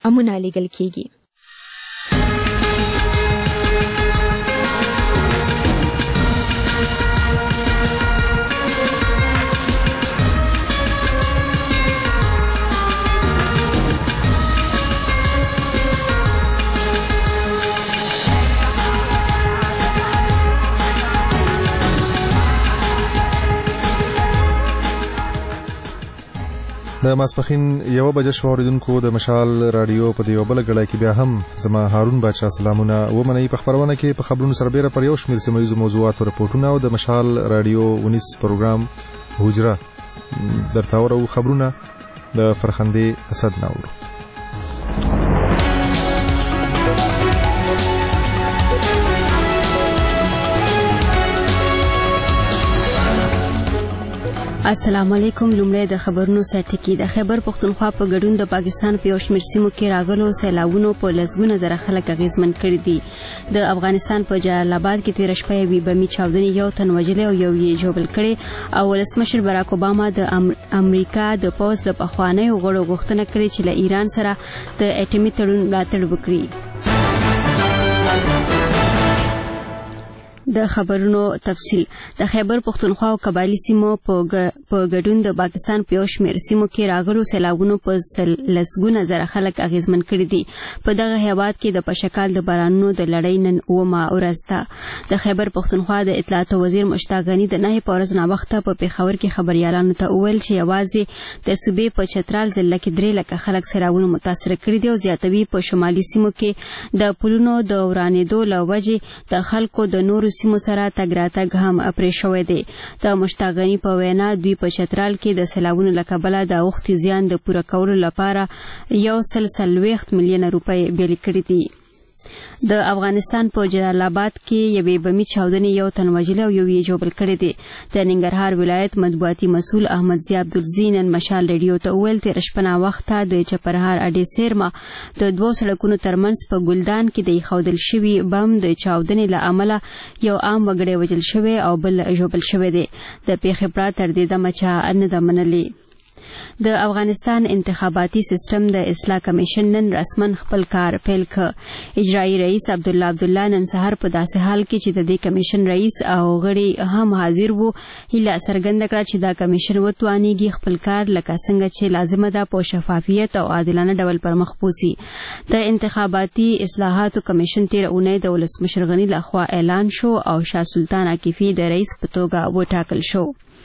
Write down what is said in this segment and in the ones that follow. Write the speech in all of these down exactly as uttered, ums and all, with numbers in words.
امونه لیږل کیږي. د ماسپخین یو بجې شو اوریدونکو د مشال رادیو په دیو بل غړای کې بیا هم زما هارون بچا سلامونه و منئ په خبرونه کې په خبرونو سره بیره پر یو شمیر سیمایي موضوعات او رپورټونه او د مشال رادیو ونیس پروګرام هجره درته ورو خبرونه د فرخندې اسد ناور. السلام علیکم. لومړی د خبرونو سرټکی. د خیبر پختونخوا په ګډون د پاکستان په یو شمېر سیمو کې راغلو سیلابونو په لسګونه زره خلک اغېزمن کړي دي. د افغانستان په جلال آباد کې تېره شپه یوې بمي چاودنې یو تن وژلی او یو یې ژوبل کړی او ولسمشر براک اوباما د امریکا د پوځ د پخوانیو غړو غوښتنه کړې چې له ایران سره د اټومي تړون ملاتړ وکړي. د خبرونو تفصیل. د خیبر پختونخوا او قبایلی سیمو په ګډون د پاکستان په یو شمېر سیمو کې راغلو سیلابونو په لسګونه زره خلک اغېزمن کړي دي. په دغه هیواد کې د پشکال د بارانونو د لړۍ نن اومه ورځ ده. د خیبر پختونخوا د اطلاعاتو وزیر مشتاق غني د نهې په ورځ ناوخته په پیښور کې خبریالانو ته وویل چې یوازې د صوبې په چترال ضلع کې درې لکه خلک سیلابونو متاثر کړي دي او زیاتوي په شمالي سیمو کې د پلونو د ورانېدو له وجې د خلکو د نورو سیمو سره تګ راتګ هم پرې شوی دی. د مشتاق غني په وینا دوی په چترال کې د سیلابونو له کبله د اوښتي زیان د پوره کولو لپاره یو سل څلوېښت میلیونه روپۍ بیلې کړي دي. د افغانستان په جلال آباد کې یوې بمي چاودنې یو تن وژلی او یو یې ژوبل کړی دی. د ننګرهار ولایت مطبوعاتي مسؤل احمد ضیا عبدالزي نن مشال ریډیو ته وویل تېره شپه ناوخته د چپرهار اډې څیرمه د دوو سړکونو ترمنځ په ګلدان کې د ایښودل شوي بم د چاودنې له امله یو عام وګړی وژل شوی او بل ژوبل شوی دی. د پیښې پرته تر دې دمه چا نه ده منلې. د افغانستان انتخاباتي سیستم د اصلاح کمیشن نن رسمن خپل کار پیل کړ. اجرایي رئیس عبدالله عبدالله نن سهار په داسې حال کې چې د دې کمیشن رئیس او غړي هم حاضر وو هیله څرګنده کړه چې دا کمیشن وتوانیږي خپل کار لکه څنګه چې لازمه ده په شفافیت او عادلانه ډول پر مخ بوځي. د انتخاباتي اصلاحاتو کمیشن تېره اونۍ د ولسمشر غني لخوا اعلان شو او شاه سلطان عکیفي د رئیس په توګه وټاکل شو.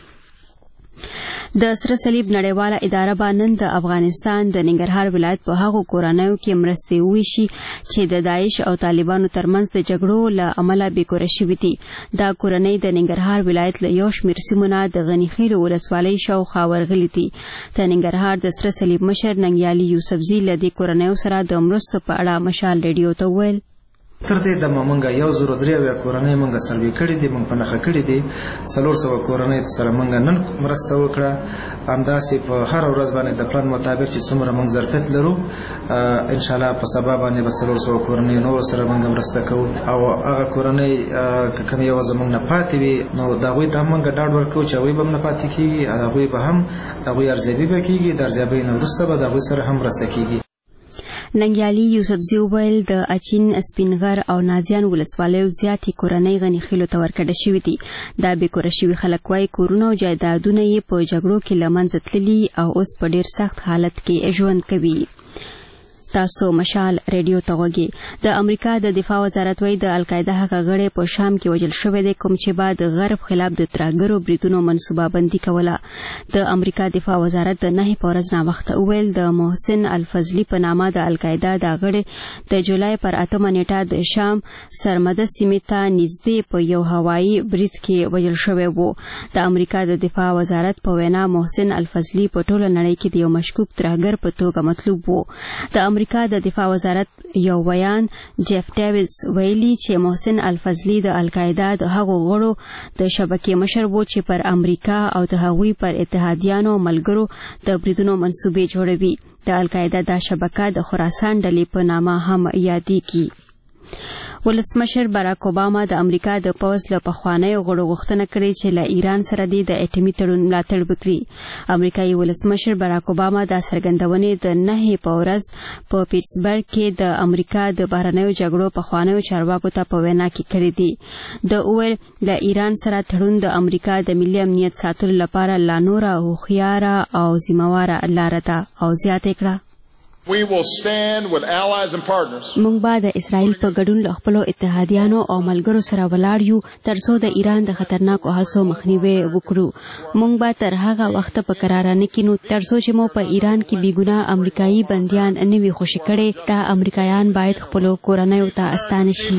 د سره صلیب نړیواله اداره به نن د افغانستان د ننګرهار ولایت په هغو کورنیو کې مرستې وویشي چې د داعش او طالبانو ترمنځ د جګړو له امله بېکوره شوي دي. دا کورنۍ د ننګرهار ولایت له یو شمېر سیمو نه د غنیخېلو ولسوالۍ شاوخوا ورغلي دي. د ننګرهار د سره صلیب مشر ننګیالي یوسفزي له دې کورنیو سره د مرستو په اړه مشال ریډیو ته وویل تر دې دمه مونږ یو زر درې اویا کورنۍ مونږ سروې کړي دي، مونږ په نښه کړي دي. څلور سوه کورنۍ سره مونږ نن مرسته وکړه. همداسې په هر ورځ باندې د پلان مطابق چې څومره مونږ ظرفیت لرو انشاءالله په سبا باندې به څلور سوه کورنۍ نور سره مونږ مرسته کوو او هغه کورنۍ که کوم یوه زمونږ نه پاتې وي نو د هغوی ته هم مونږ ډاډ ورکوو چې هغوی به هم نه پاتې کېږي، هغوی به هم د هغوی ارزیابي به کېږي، د ارزیابۍ نه وروسته به د هغوی سره هم مرسته کېږي. ننګیالي یوسفزي وویل د اچین سپینغر او نازیان ولسوالیو زیاتې کورنۍ غنیخېلو ته ورکړه شوي دي. دا بېکوره شوي خلک وایي کورونه او جایدادونه یې په جګړو کې له منځه تللي او اوس په ډېر سخت حالت کې ژوند کوي. تاسو مشال ریډیو ته غوږی. د امریکا د دفاع وزارت وایي د القاعده هغه غړی په شام کې وژل شوی دی کوم چې بعد غرب خلاف د ترهګرو بریدونو منصوبه بندي کوله. د امریکا دفاع وزارت د نهې په ورځ ناوخته وویل د محسن الفضلي په نامه د القاعده دا غړی د جولای پر اتمه نیټه د شام سرمده سیمې ته نږدې په یو هوایي برید کې وژل شوی و. د امریکا د دفاع وزارت په وینا محسن الفضلي په ټوله نړۍ کې د یو مشکوک ترهګر په توګه مطلوب و. د امریکا د دفاع وزارت یو بیان جیف ډیویس ویلي چې محسن الفضلي د القاعده د هغو غړو د شبکې مشر و چې پر امریکا او د هغوی پر اتحادیانو او ملګرو د بریدونو منصوبې جوړوي. د القاعده دا شبکه د خراسان ډلې په نامه هم یادېږي. ولسمشر باراک اوباما د امریکا د پوز له پخوانیو غړو غوښتنه کړې چې له ایران سره د اټومي تړون ملاتړ وکړي. امریکایي ولسمشر باراک اوباما دا څرګندونې د نهه په ورځ په پیټسبرګ کې د امریکا د بهرنیو جګړو پخوانیو چارواکو ته په وینا کې کړې دي. د اویل له ایران سره تړون د امریکا د ملي امنیت ساتلو لپاره لا نور هوښیاره او ذمہواره لاره ده او زیاته کړه. We will stand with allies and partners. موږ به د اسرائیل په ګډون له خپلو اتحادیانو او ملګرو سره ولاړ یو ترڅو د ایران د خطرناکو هڅو مخنیوي وکړو. موږ به تر هغه وخت په قرار نه کینو ترڅو چې مو په ایران کې بیګناه امریکایي بنديان نه وي خوشي کړي. دا امریکایان باید خپل کورنۍ ته استانه شي.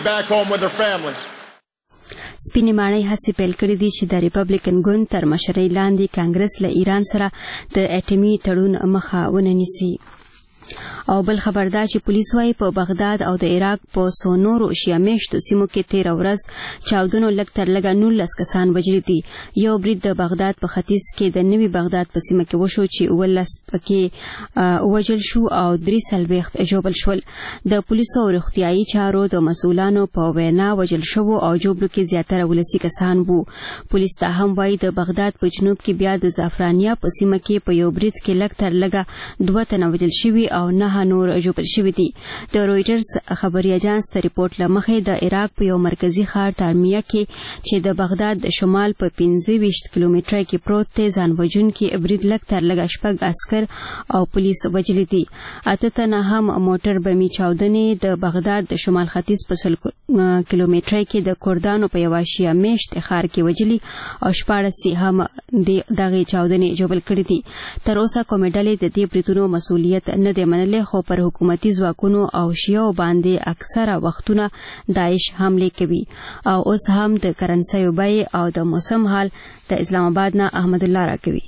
سپینې ماڼۍ هڅې پیل کړې دي چې د ریپبلیکن ګوند تر مشرۍ لاندې کانګرس له ایران سره د اټومي تړون مخه ونیسي. او بل خبردار چې پولیس وايي په بغداد او د عراق په سونورو شیا میشتو سیمو کې تیر ورځ چاودنو لږ تر لږه نولس کسان وژل دي. یو برید د بغداد په ختیځ کې د نوي بغداد په سیمه کې وشو چې ولس پکې وژل شو او درې څلوېښت ژوبل شول. د پولیسو او روغتیايي چارو د مسؤلانو په وینا وژل شو او جوړو کې زیاتره ولسي کسان وو. پولیس ته هم وايي د بغداد په جنوب کې بیا د زعفرانیا په سیمه کې په یو برید کې لږ تر لږه دوه تنه وژل شوي او نه نور جوړ شوی دي. د رويټرز خبري اژانس ته ریپورت لمخې د عراق په یو مرکزی ښار تارمیه کې چې د بغداد د شمال په پنځه ویشت کیلومتره کې پروت دی ځان وژونکي برید لږ تر لږه شپږ عسكر او پولیس وژلي دي. اته تنه هم موټر بمي چاودنې د بغداد د شمال ختیځ په سل کیلومتره کې د کردانو په یو شیا میشت ښار کې وژلي او شپاړس هم د دغه چاودنې جوړل کړې دي. تر اوسه کومې ډلې د دې بریدونو مسؤلیت نه دی منلې خو پر حکومتي ځواکونو او شیعو باندې اکثره وختونه داعش حمله کوي. او اوس هم د کرنسۍ بیې او د موسم حال د اسلام آباد نه احمد الله راکوي.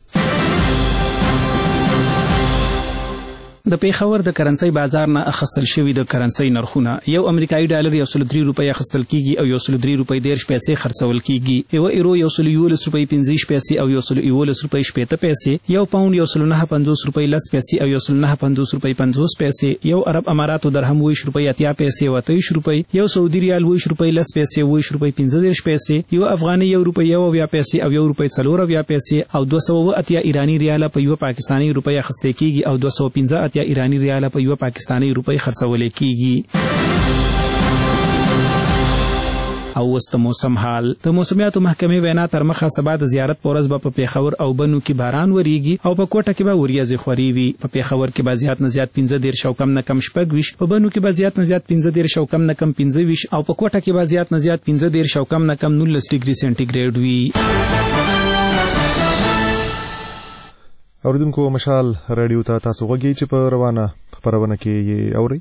د پیښور د کرنسۍ بازار نه اخستل شوی د کرنسۍ نرخونه یو امریکایي ډالر یو سل درې روپۍ اخستل کیږي او یو سل درې روپۍ دیرش پیسې خرڅول کیږي. یو ایرو یو سل یولس روپۍ پنځه پیسې او یو سل یولس روپۍ شپږ پیسې. یو پاوند یو سل نه پنځوس روپۍ لس پیسې او یو سل نه پنځوس روپۍ پنځوس پیسې. یو عرب اماراتو درهم ویش روپۍ اتیا پیسې او اتیش روپۍ. یو سعودي ریال ویش روپۍ لس پیسې ویش روپۍ پنځه دیرش پیسې. یو افغاني یو روپۍ یو بیا پیسې او یو روپۍ څلور بیا پیسې او دوه سوه اتیا ایرانی ریال په یو پاکستانی روپۍ اخستل کیږي او دوه سوه پنځه اتیا ایرانی ریال په یو پاکستانی روپۍ خرڅول کیږي. او وست موسم حال د موسمیاتو محکمې وینا تر مخه سبا د زیارت پورز به په پیښور او بنو کې باران وریږي او په کوټه کې به وریځې خوري وي. په پیښور کې به زیات نه زیات پنځه دیرش او کم نه کم شپږ ویش. په بنو کې به زیات نه زیات پنځه دیرش او کم نه کم پنځه ویش او په کوټه کې به زیات نه زیات پنځه دیرش او کم نه کم نولس ډیګري سنټیګریډ وي. اوریدونکو مشال رادیو ته تاسو غوږی چې په روانه خبرونه کې یې اوري.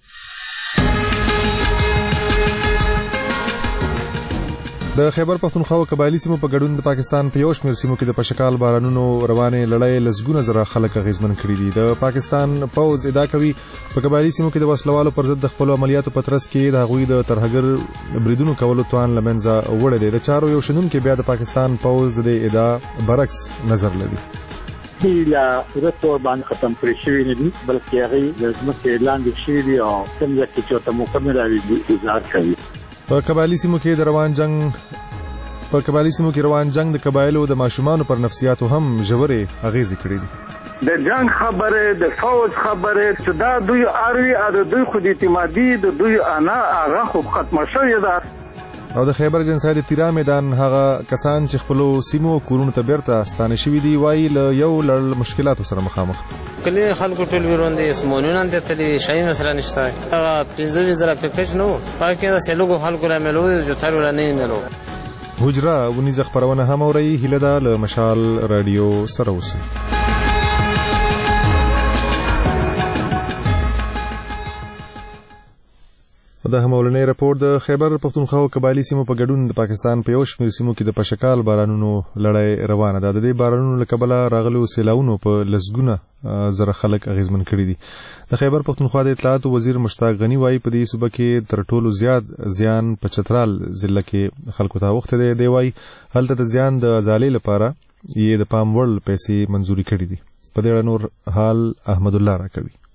د خیبر پختونخوا او قبایلی سیمو په ګډون د پاکستان په یو شمېر سیمو کې د پشکال بارانونو روانې لړۍ لسګونه زره خلک اغیزمن کړي دي. د پاکستان پوز ادعا کوي په قبایلی سیمو کې د وسلوالو پر ضد د خپل عملیاتو په ترڅ کې د هغوی د ترهګر بریدونو کولو توان لمنځه وړی دی. د چارو یو شنونکي بیا د پاکستان پوز د ادعا برعکس نظر لري. یا رسو باندې ختم کړی شوی نه دي بلکې هغه د ځمکې لاندې شوی دي او څنګه چې چوته مکمل راوي اظهار کوي. په قبایلی سیمو کې د روان جنگ په قبایلی سیمو کې روان جنگ د قبایلو د ماشومان پر نفسیاتو هم ژورې اغیزې کړې دي. د جنگ خبره د فوج خبره چې دا دوی اړوي او دوی خو د اعتمادي د دوی انا هغه خو ختم شوی ده. او د خیبر جنسای د تیرا میدان هغه کسان چې خپل سیمو کورونو ته بیرته ستانه شوي دي وایي له یو لړ مشکلاتو سره مخامخ. کله خلکو ټول وروندي سمونونه ته تلي شي مثلا نشته هغه پنځه زره پیکج نو پاکه د سلوګو خلکو را ملو جو تر ولنه ملو. حجره ونیزه خبرونه هم اوري هله ده له مشال رادیو سره اوسئ. د همولنې راپور د خیبر پختونخوا او قبایلی سیمو په ګډون د پاکستان په یو شمېر سیمو کې د پشکال بارانونو لړۍ روانه ده. د دې بارانونو له کبله راغلو سیلاونو په لسګونه زره خلک اغیزمن کړي دي. د خیبر پختونخوا د اطلاعات وزیر مشتاق غنی وایي په دې صوبه کې تر ټولو زیات زیان په چترال ضلع کې خلکو ته وخت دی. دی وایي هلته د زیان د ازالې لپاره یې د پام وړ پیسې منزوري کړي دي. په دې اړه نور حال احمد الله راکوي.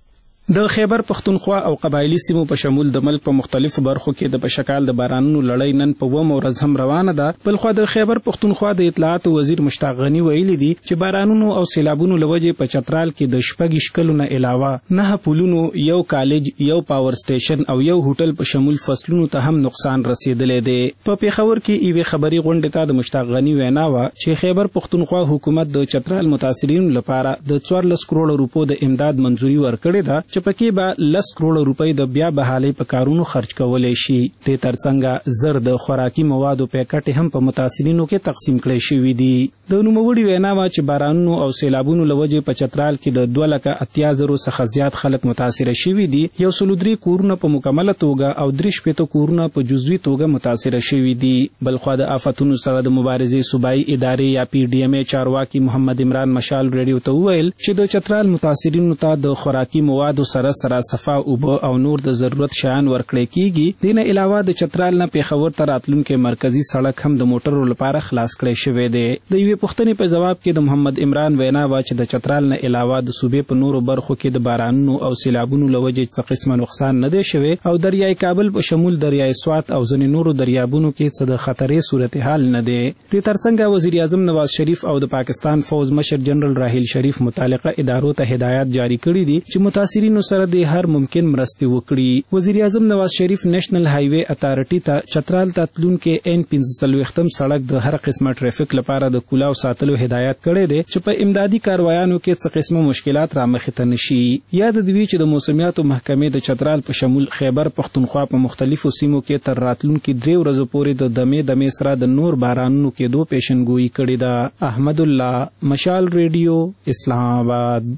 د خیبر پختونخوا او قبایلی سیمو په شمول د ملک په مختلفو برخو کې د بشکال د بارانونو لړۍ نن په ومه ورځ هم روانه ده. بلخوا د خیبر پختونخوا د اطلاعات وزیر مشتاق غنی ویلي دي چې بارانونو او سیلابونو لوجې په چترال کې د شپږ کلونو علاوه نه پولونو، یو کالج، یو پاور سټیشن او یو هوټل په شمول فصلونو ته هم نقصان رسیدلی دی. په پیښور کې ایوه خبري غونډې ته د مشتاق غنی وینا و چې خیبر پختونخوا حکومت د چترال متاثرینو لپاره د څوارلس کروڑ روپو د امداد منزوري ورکړې ده چې پکې به لس کروڑ روپۍ د بیا بحالۍ په کارونو خرج کولای شي. دې ترڅنګ زر د خوراکي موادو پیکټ هم په متاثرینو کې تقسیم کړي شوي دي. د نوموړي وینا و چې بارانونو او سیلابونو لوجې په چترال کې د دوه لکه اتیا زرو څخه زیات خلک متاثره شوي دي. یو سل درې کورونه په مکمله توګه او درې شپېته کورونه په جزوي توګه متاثره شوي دي. بلخوا د آفتونو سره د مبارزې صوبایي ادارې یا پی ډي ایم ای چارواکي محمد عمران مشال ریډیو ته وویل چې د چترال متاثرینو ته د خوراکي موادو سره سره صفا اوبه او نور د ضرورت شیان ورکړل کیږي. دینه علاوه د چترال نه پیښور ته راتلونکي مرکزی سړک هم د موټرو لپاره خلاص کړی شوی دی. د یوې پوښتنې په جواب کې د محمد عمران وینا و چې د چترال نه علاوه د صوبې په نورو برخو کې د بارانونو او سیلابونو لوجې څه قسمه نقصان نه دی شوی او دریای کابل په شمول دریای سوات او ځینې نورو دریابونو کې څه د خطرې صورتحال نه دی. د ترڅنګ وزیر اعظم نواز شریف او د پاکستان فوز مشر جنرال راحیل شریف متعلقه ادارو ته هدایت جاری کړي دي چې متاثرینو سره د هر ممکن مرستې وکړي. وزیر اعظم نواز شریف نېشنل های وے اتارټي ته چترال ته تلونکي ان پنځه څلوېښتم سړک د هر قسمه ټریفیک لپاره د کولاو ساتلو هدایت کړی دی چې په امدادي کاروایانو کې څه قسمه مشکلات رامخې ته نشي. یاد دی چې د موسمیاتو محکمې د چترال په شمول خیبر پختونخوا په مختلفو سیمو کې تر راتلونکي درې ورځو پورې د دمې دمې سره د نور بارانونو کېدو پیشنګویي کړې ده. احمد الله، مشال ریډیو، اسلام آباد.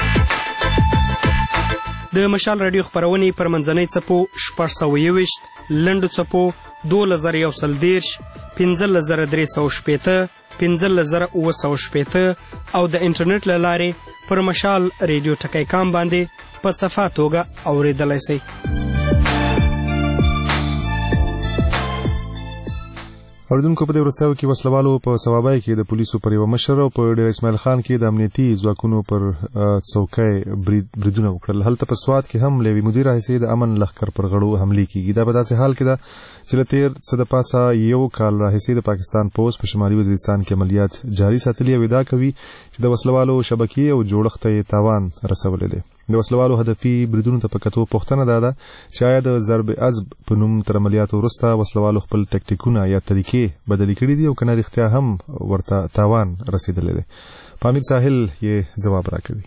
د مشال رادیو خبرونې پر منځنۍ څپو شپږ سوه یوویشت، لنډو څپو دولس زره یو سل دېرش، پنځلس زره درې سوه شپېته، پنځلس زره اووه سوه شپېته او د انټرنیټ له لارې پر مشال ریډیو ټکی کام باندې په صفا توګه اورېدلی شئ. اوریدونکو په دې وروستیو کې وسلوالو په ثوابای کې د پولیسو پر یو مشر او په ډیر اسماعیل خان کې د امنیتي ځواکونو پر څوکۍ بریدونه وکړل. هلته په سوات کې هم لوی مدیر راهیسې د امن لښکر پر غړو حملې کیږي. دا په داسې حال کې ده چې له تیر څه د پاسه یو کال راهیسې د پاکستان پولیس په شمالي وزیرستان کې عملیات جاري ساتلي او ادعا کوي چې د وسلوالو شبکې او جوړښت ته تاوان رسولی دی. د وسلوالو هدفي بریدونو ته په کتو پوښتنه ده چې آیا د ضرب عضب په نوم تر عملیاتو وروسته وسلوالو خپل ټکټیکونه یا طریقې بدلې کړي دي او که نه رښتیا هم ورته تاوان رسیدلی دی. پامیر ساحل یې ځواب راکوي.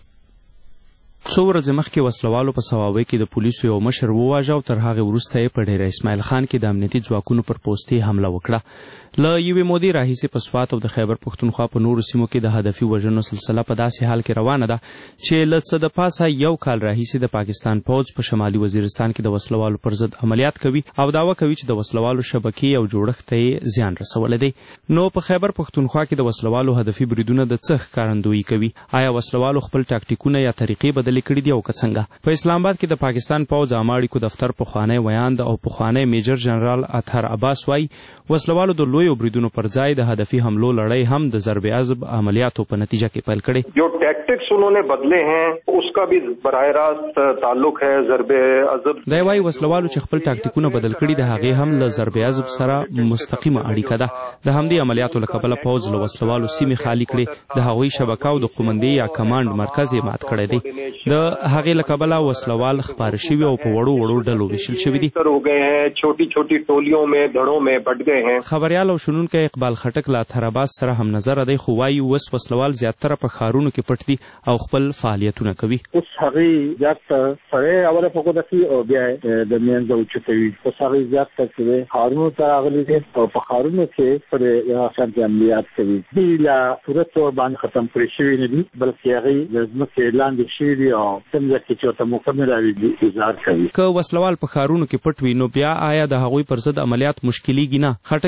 څو ورځې مخکې وسلوالو په ثوابۍ کې د پولیسو یو مشر وواژه او تر هغې وروسته یې په ډېره اسماعیل خان کې د امنیتي ځواکونو پر پوستې حمله وکړه. له یوې مودې راهیسې په سوات او د خیبر پښتونخوا په نورو سیمو کې د هدفي وژنو سلسله په داسې حال کې روانه ده چې له څه د پاسه یو کال راهیسې د پاکستان پوځ په شمالي وزیرستان کې د وسلوالو پر ضد عملیات کوي او دعوه کوي چې د وسلوالو شبکې او جوړښت ته یې زیان رسولی دی. نو په خیبر پښتونخوا کې د وسلوالو هدفي بریدونه د څه ښکارندویي کوي؟ آیا وسلوالو خپل ټاکټیکونه یا طریقې بدلې کړي دي او که څنګه؟ په اسلام آباد کې د پاکستان پوځ عامه اړیکو دفتر پخوانی ویاند او پخوانی میجر جنرال اطهر عباس وایي وسلوالو د لویو بریدونو پر ځای د هدفي حملو لړۍ هم د ضرب عضب عملیاتو په نتیجه کې پیل کړې. جو ٹیکٹکس انہوں نے بدلے ہیں اس کا بھی براہ راست تعلق ہے ضرب عضب. دی وایي وسلوالو چې خپل ټاکټیکونه بدل کړي د هغې هم له ضرب عضب سره مستقیمه اړیکه ده. د همدې عملیاتو له کبله پوځ له وسلوالو سیمې خالي کړې، د هغوی شبکه او د قومندې یا کمانډ مرکز یې مات کړی دی. د هغې له کبله وسلوال خپاره شوي او په وړو وړو ډلو ویشل شوي دي. چھوٹی چھوٹی ټولیوں میں دھڑوں میں بٹ گئے ہیں. خبریال او شنونکی اقبال خټک له اطهر عباس سره هم نظر دی خو وایي اوس وسلوال زیاتره په ښارونو کې پټ دي او خپل فعالیتونه کوي. اوس هغې زیات سړی اوله په ګوته کوي او بیا یې د منځه اوچتوي. اوس هغې زیات چې دی ښارونو ته راغلي دي او په ښارونو کې پر یو شانتې عملیات کوي. دوی لا پوره طور باندې ختم کړي شوي نه دي بلکې هغې د ځمکې لاندې شوي دي او کوم ځای کې چې ورته مکمل انتظار کوي. که وسلوال په ښارونو کې پټ وي نو بیا آیا د هغوی پر ضد عملیات مشکلیږي نه؟ خټک زیاتوي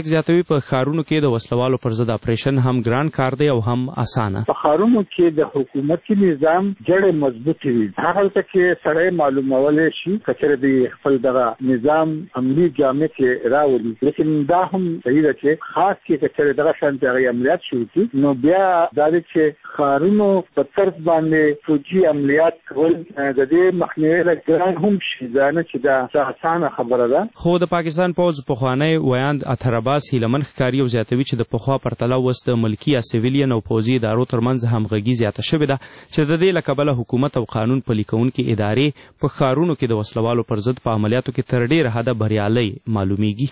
په ښارونو کې د وسلوالو پر ضد اپریشن هم ګران کار دی او هم اسانه. په ښارونو کې د حکومتي نظام جړې مضبوطې وي، هغه کې سړی معلومولی شي کچره د خپل دغه نظام عملي جامع کې راولي. لیکن دا هم صحیح ده چې خاص کې کچره دغه شانتې هغې عملیات شروع کړي، نو بیا دا دی چې ښارونو په طرز باندې فوجي عملیات کول د دې مخنیوی له ګران هم شي، دا نه چې دا اسانه خبره ده. خو د پاکستان پوځ پخوانی ویاند اطهر عباس هیلمن ښکاري او زیاتوي چې د پخوا پرتله اوس د ملکي یا سیویلین او پوځي ادارو ترمنځ همغږي زیاته شوې ده چې د دې له کبله حکومت او قانون پلي کوونکې ادارې په ښارونو کې د وسلوالو پر ضد په عملیاتو کې تر ډېره حده بریالۍ معلومیږي.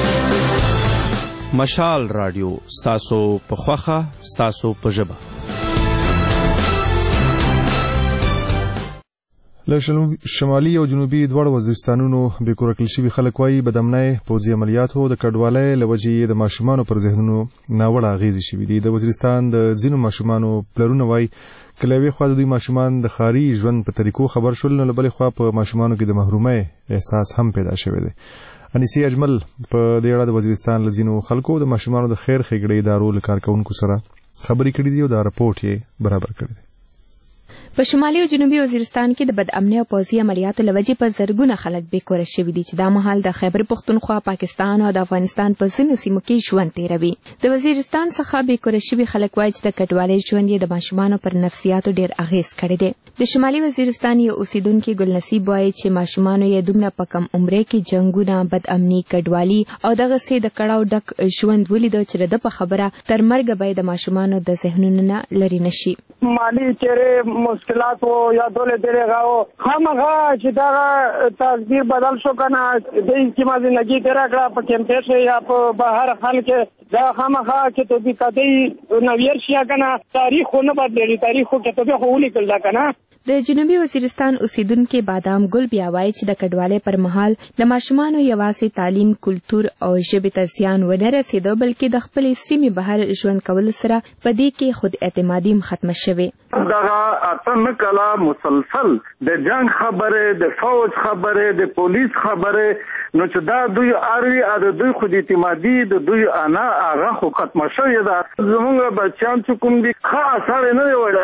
مشال راډیو، ستاسو په خوښه، ستاسو په ژبه. له شمالي او جنوبي دواړو وزیرستانونو بې کوره کړل شوي خلک وایي بدامنۍ پوځي عملیاتو د کډوالۍ له وجې د ماشومانو پر ذهنونو ناوړه اغېزې شوي دي. د وزیرستان د ځینو ماشومانو پلرونه وایي که له یوې خوا د دوی ماشومان د ښاري ژوند په طریقو خبر شول، نو له بلې خوا په ماشومانو کې د محرومۍ احساس هم پیدا شوی دی. انیسي اجمل په دې اړه د وزیرستان له ځینو خلکو د ماشومانو د خیر ښېګړې ادارو له کارکوونکو سره خبرې کړې دي او دا رپورټ یې برابر کړی دی. په شمالي او جنوبي وزیرستان کې د بد امنۍ او پوځي عملیاتو له وجې په زرګونه خلک بې کوره شوي دي چې دا مهال د خیبر پښتونخوا، پاکستان او د افغانستان په ځینو سیمو کې ژوند تېروي. د وزیرستان څخه بې کوره شوي خلک وایي چې د کډوالۍ ژوند یې د ماشومانو پر نفسیاتو ډېر اغېز کړی دی. د شمالي وزیرستان یو اوسیدونکي ګلنصیب وایي چې ماشومانو یې دومره په کم عمرۍ کې جنګونه، بد امني، کډوالي او دغسې د کړاو ډک ژوند ولیده چې د ده په خبره تر مرګه به یې د ماشومانو د ذهنونو نه لرې نه شي. مالی چیرې مشکلات و یا دولې دېرې غاو خامخا چې دغه تقدیر بدل شو که نه دوی چې ما زندګي تېره کړه په کمپیش یا په بهر خل کې دا خامخا چې تو دې کدی نویر شي که نه تاریخ خو نه بدلېږي، تاریخ خو کتابې خو ولیکل ده که نه. د جنوبي وزیرستان اوسیدونکي بادام ګل بیا وایي چې د کډوالۍ پر مهال د ماشومانو یوازې تعلیم، کلتور او ژبې ته زیان ونه رسېده، بلکې د خپلې سیمې بهر ژوند کولو سره په دې کې خود اعتمادي هم ختمه شوې. دغه اتم کلا مسلسل د جنگ خبره، د فوج خبره، د پولیس خبره، نو چې دا دوی اړوي د دوی خود اعتمادي د دوی انا هغه خو ختمه شوې ده. زمونږ بچیان چې کوم دي ښه اثر یې نه دی وړی،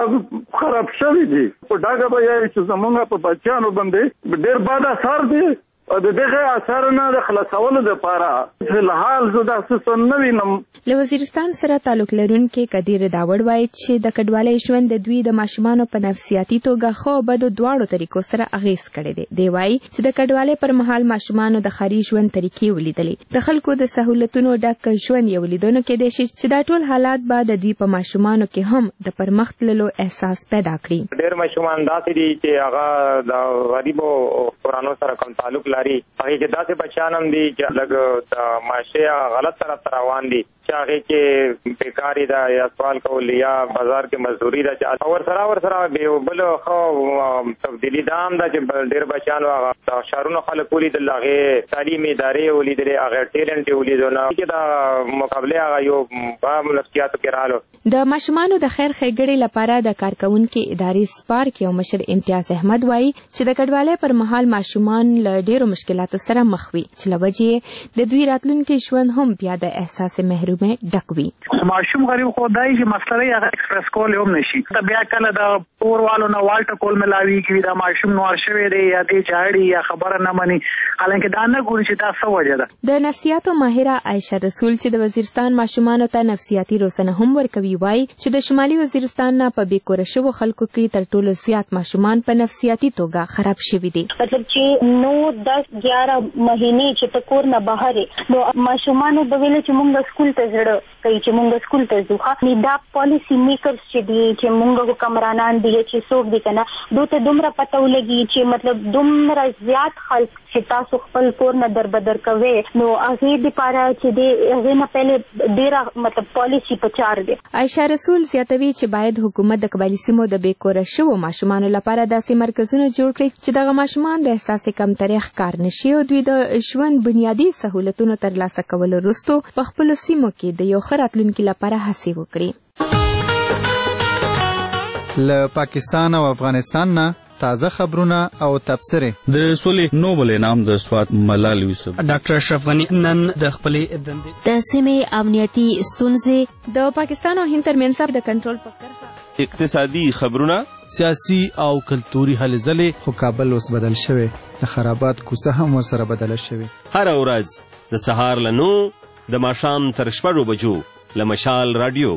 هغه خراب شوي دي. په ډاګه به یایي چې زمونږ په بچیانو باندې ډېر بد اثر دی او د دغه اثر نه د خلاصولو دپاره فلحال زه داسې څه نه وینم. له وزیرستان سره تعلق لرونکي قدیر داوړ وایي چې د کډوالۍ ژوند د دوی د ماشومانو په نفسیاتي توګه ښه او بدو دواړو طریقو سره اغېز کړی دی. دی وایي چې د کډوالۍ پر مهال ماشومانو د ښاري ژوند طریقې ولیدلې، د خلکو د سهولتونو ډک ژوند یې ولیدنو کېدای شي چې دا ټول حالات به د دوی په ماشومانو کې هم د پرمخ تللو احساس پیدا کړي. ډېر ماشومان داسې دي چې هغه د غریبو کورانو سره کوم تعلق لري، هغې کې داسې بچیان هم دي چې لږ د معاشې غلط طرف ته روان دي، چې هغې کې بیکاري ده یا سوال کول یا بازار کې مزدوري ده، چې ورسره ورسره یو بل ښه تبدیلي دا هم ده چې ډېر بچیانو هغه د ښارونو خلک ولیدل، هغې تعلیمي ادارې ولیدلې، هغې ټیلنټ یې ولیدو، نو کې د مقابلې هغه یو په نفسیاتو کې رالو. د ماشومانو د خیر ښېګړې لپاره د کارکوونکي ادارې سپارک یو مشر امتیاز احمد وایي چې د کډوالۍ پر مهال ماشومان له ډېرو مشکلاتو سره مخ وي، چې له وجې د دوی راتلونکي ژوند هم بیا د احساس محرومۍ ډک وي. ماشوم غریب خو دای چې مسله یې هغه ایکسپریس کول هم نشي، ته بیا کله د پوروالو نه والټه کول ملاویږي دا ماشوم نور شوی دی یا دې جاړي یا خبره نه مني، حالانکه دا نه ګوري چې دا څه وجه ده. د نفسیاتو ماهره عایشه رسول چې د وزیرستان ماشومانو ته نفسیاتي روزنه هم ورکوي وایي چې د شمالي وزیرستان نه په بې کوره شوو خلکو کې تر ټولو زیات ماشومان په نفسیاتي توګه خراب شوي دي. مطلب چې نو دس ګیاره مهینې چې ته کور نه بهر نو ماشومانو به ویل چې مونږ سکول ته زړه کوي چې مونږ سکول ته ځو. نو دا پالیسي میکرز چې دي چې مونږ حکمرانان دي چې څوک دي که نه دوی ته دومره پته ولګي چې مطلب دومره زیات خلک چې تاسو خپل کور نه در بدر کوئ نو هغې دپاره چې دی هغې نه پهلې ډېره مطلب پالیسي په چار دی. عایشه رسول زیاتوي چې باید حکومت د قبایلي سیمو د بې کوره شوو ماشومانو لپاره داسې مرکزونه جوړ کړي چې دغه ماشومان د احساس کمترۍ ښکار نه شي او دوی د ژوند بنیادي سهولتونو ترلاسه کولو وروستو په خپلو سیمو کې د یو ښه راتلونکي لپاره هڅې وکړي. له پاکستان او افغانستان نه تازه خبرونه او تبصرې. د سولې نوبل انعام د سوات ملال یوسف. ډاکټر اشرف غنی نن د خپلې دندې د سیمې امنیتي ستونزې، د پاکستان او هند ترمنځ د کنټرول په کرښه، اقتصادي خبرونه، سیاسي او کلتوري هلې ځلې. خو کابل اوس بدل شوی، د خرابات کوڅه هم ورسره بدله شوې. هره ورځ د سهار له نو د ماښام تر شپږو بجو له مشال رادیو.